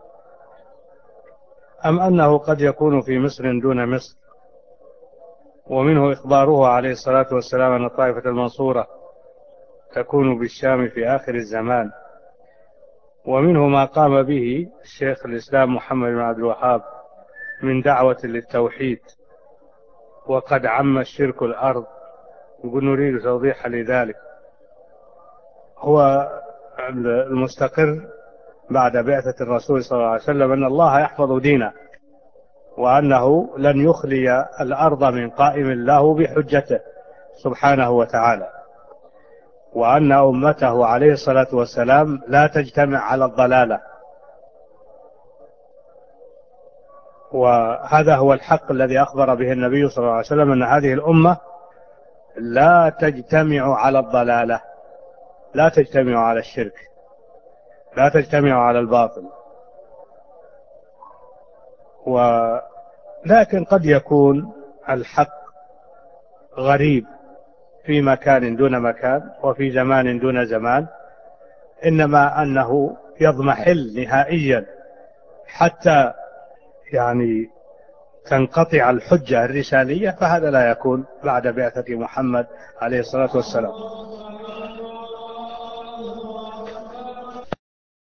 أم أنه قد يكون في مصر دون مصر؟ ومنه إخباره عليه الصلاة والسلام أن الطائفة المنصورة تكون بالشام في آخر الزمان. ومنه ما قام به الشيخ الإسلام محمد بن عبد الوهاب من دعوة للتوحيد، وقد عم الشرك الأرض. يقول نريد توضيحا لذلك. هو المستقر بعد بعثة الرسول صلى الله عليه وسلم أن الله يحفظ دينه، وأنه لن يخلي الأرض من قائم له بحجته سبحانه وتعالى، وأن أمته عليه الصلاة والسلام لا تجتمع على الضلالة. وهذا هو الحق الذي أخبر به النبي صلى الله عليه وسلم، أن هذه الأمة لا تجتمع على الضلالة، لا تجتمع على الشرك، لا تجتمع على الباطل. لكن قد يكون الحق غريب في مكان دون مكان وفي زمان دون زمان، إنما أنه يضمحل نهائيا حتى يعني تنقطع الحجة الرسالية، فهذا لا يكون بعد بعثة محمد عليه الصلاة والسلام.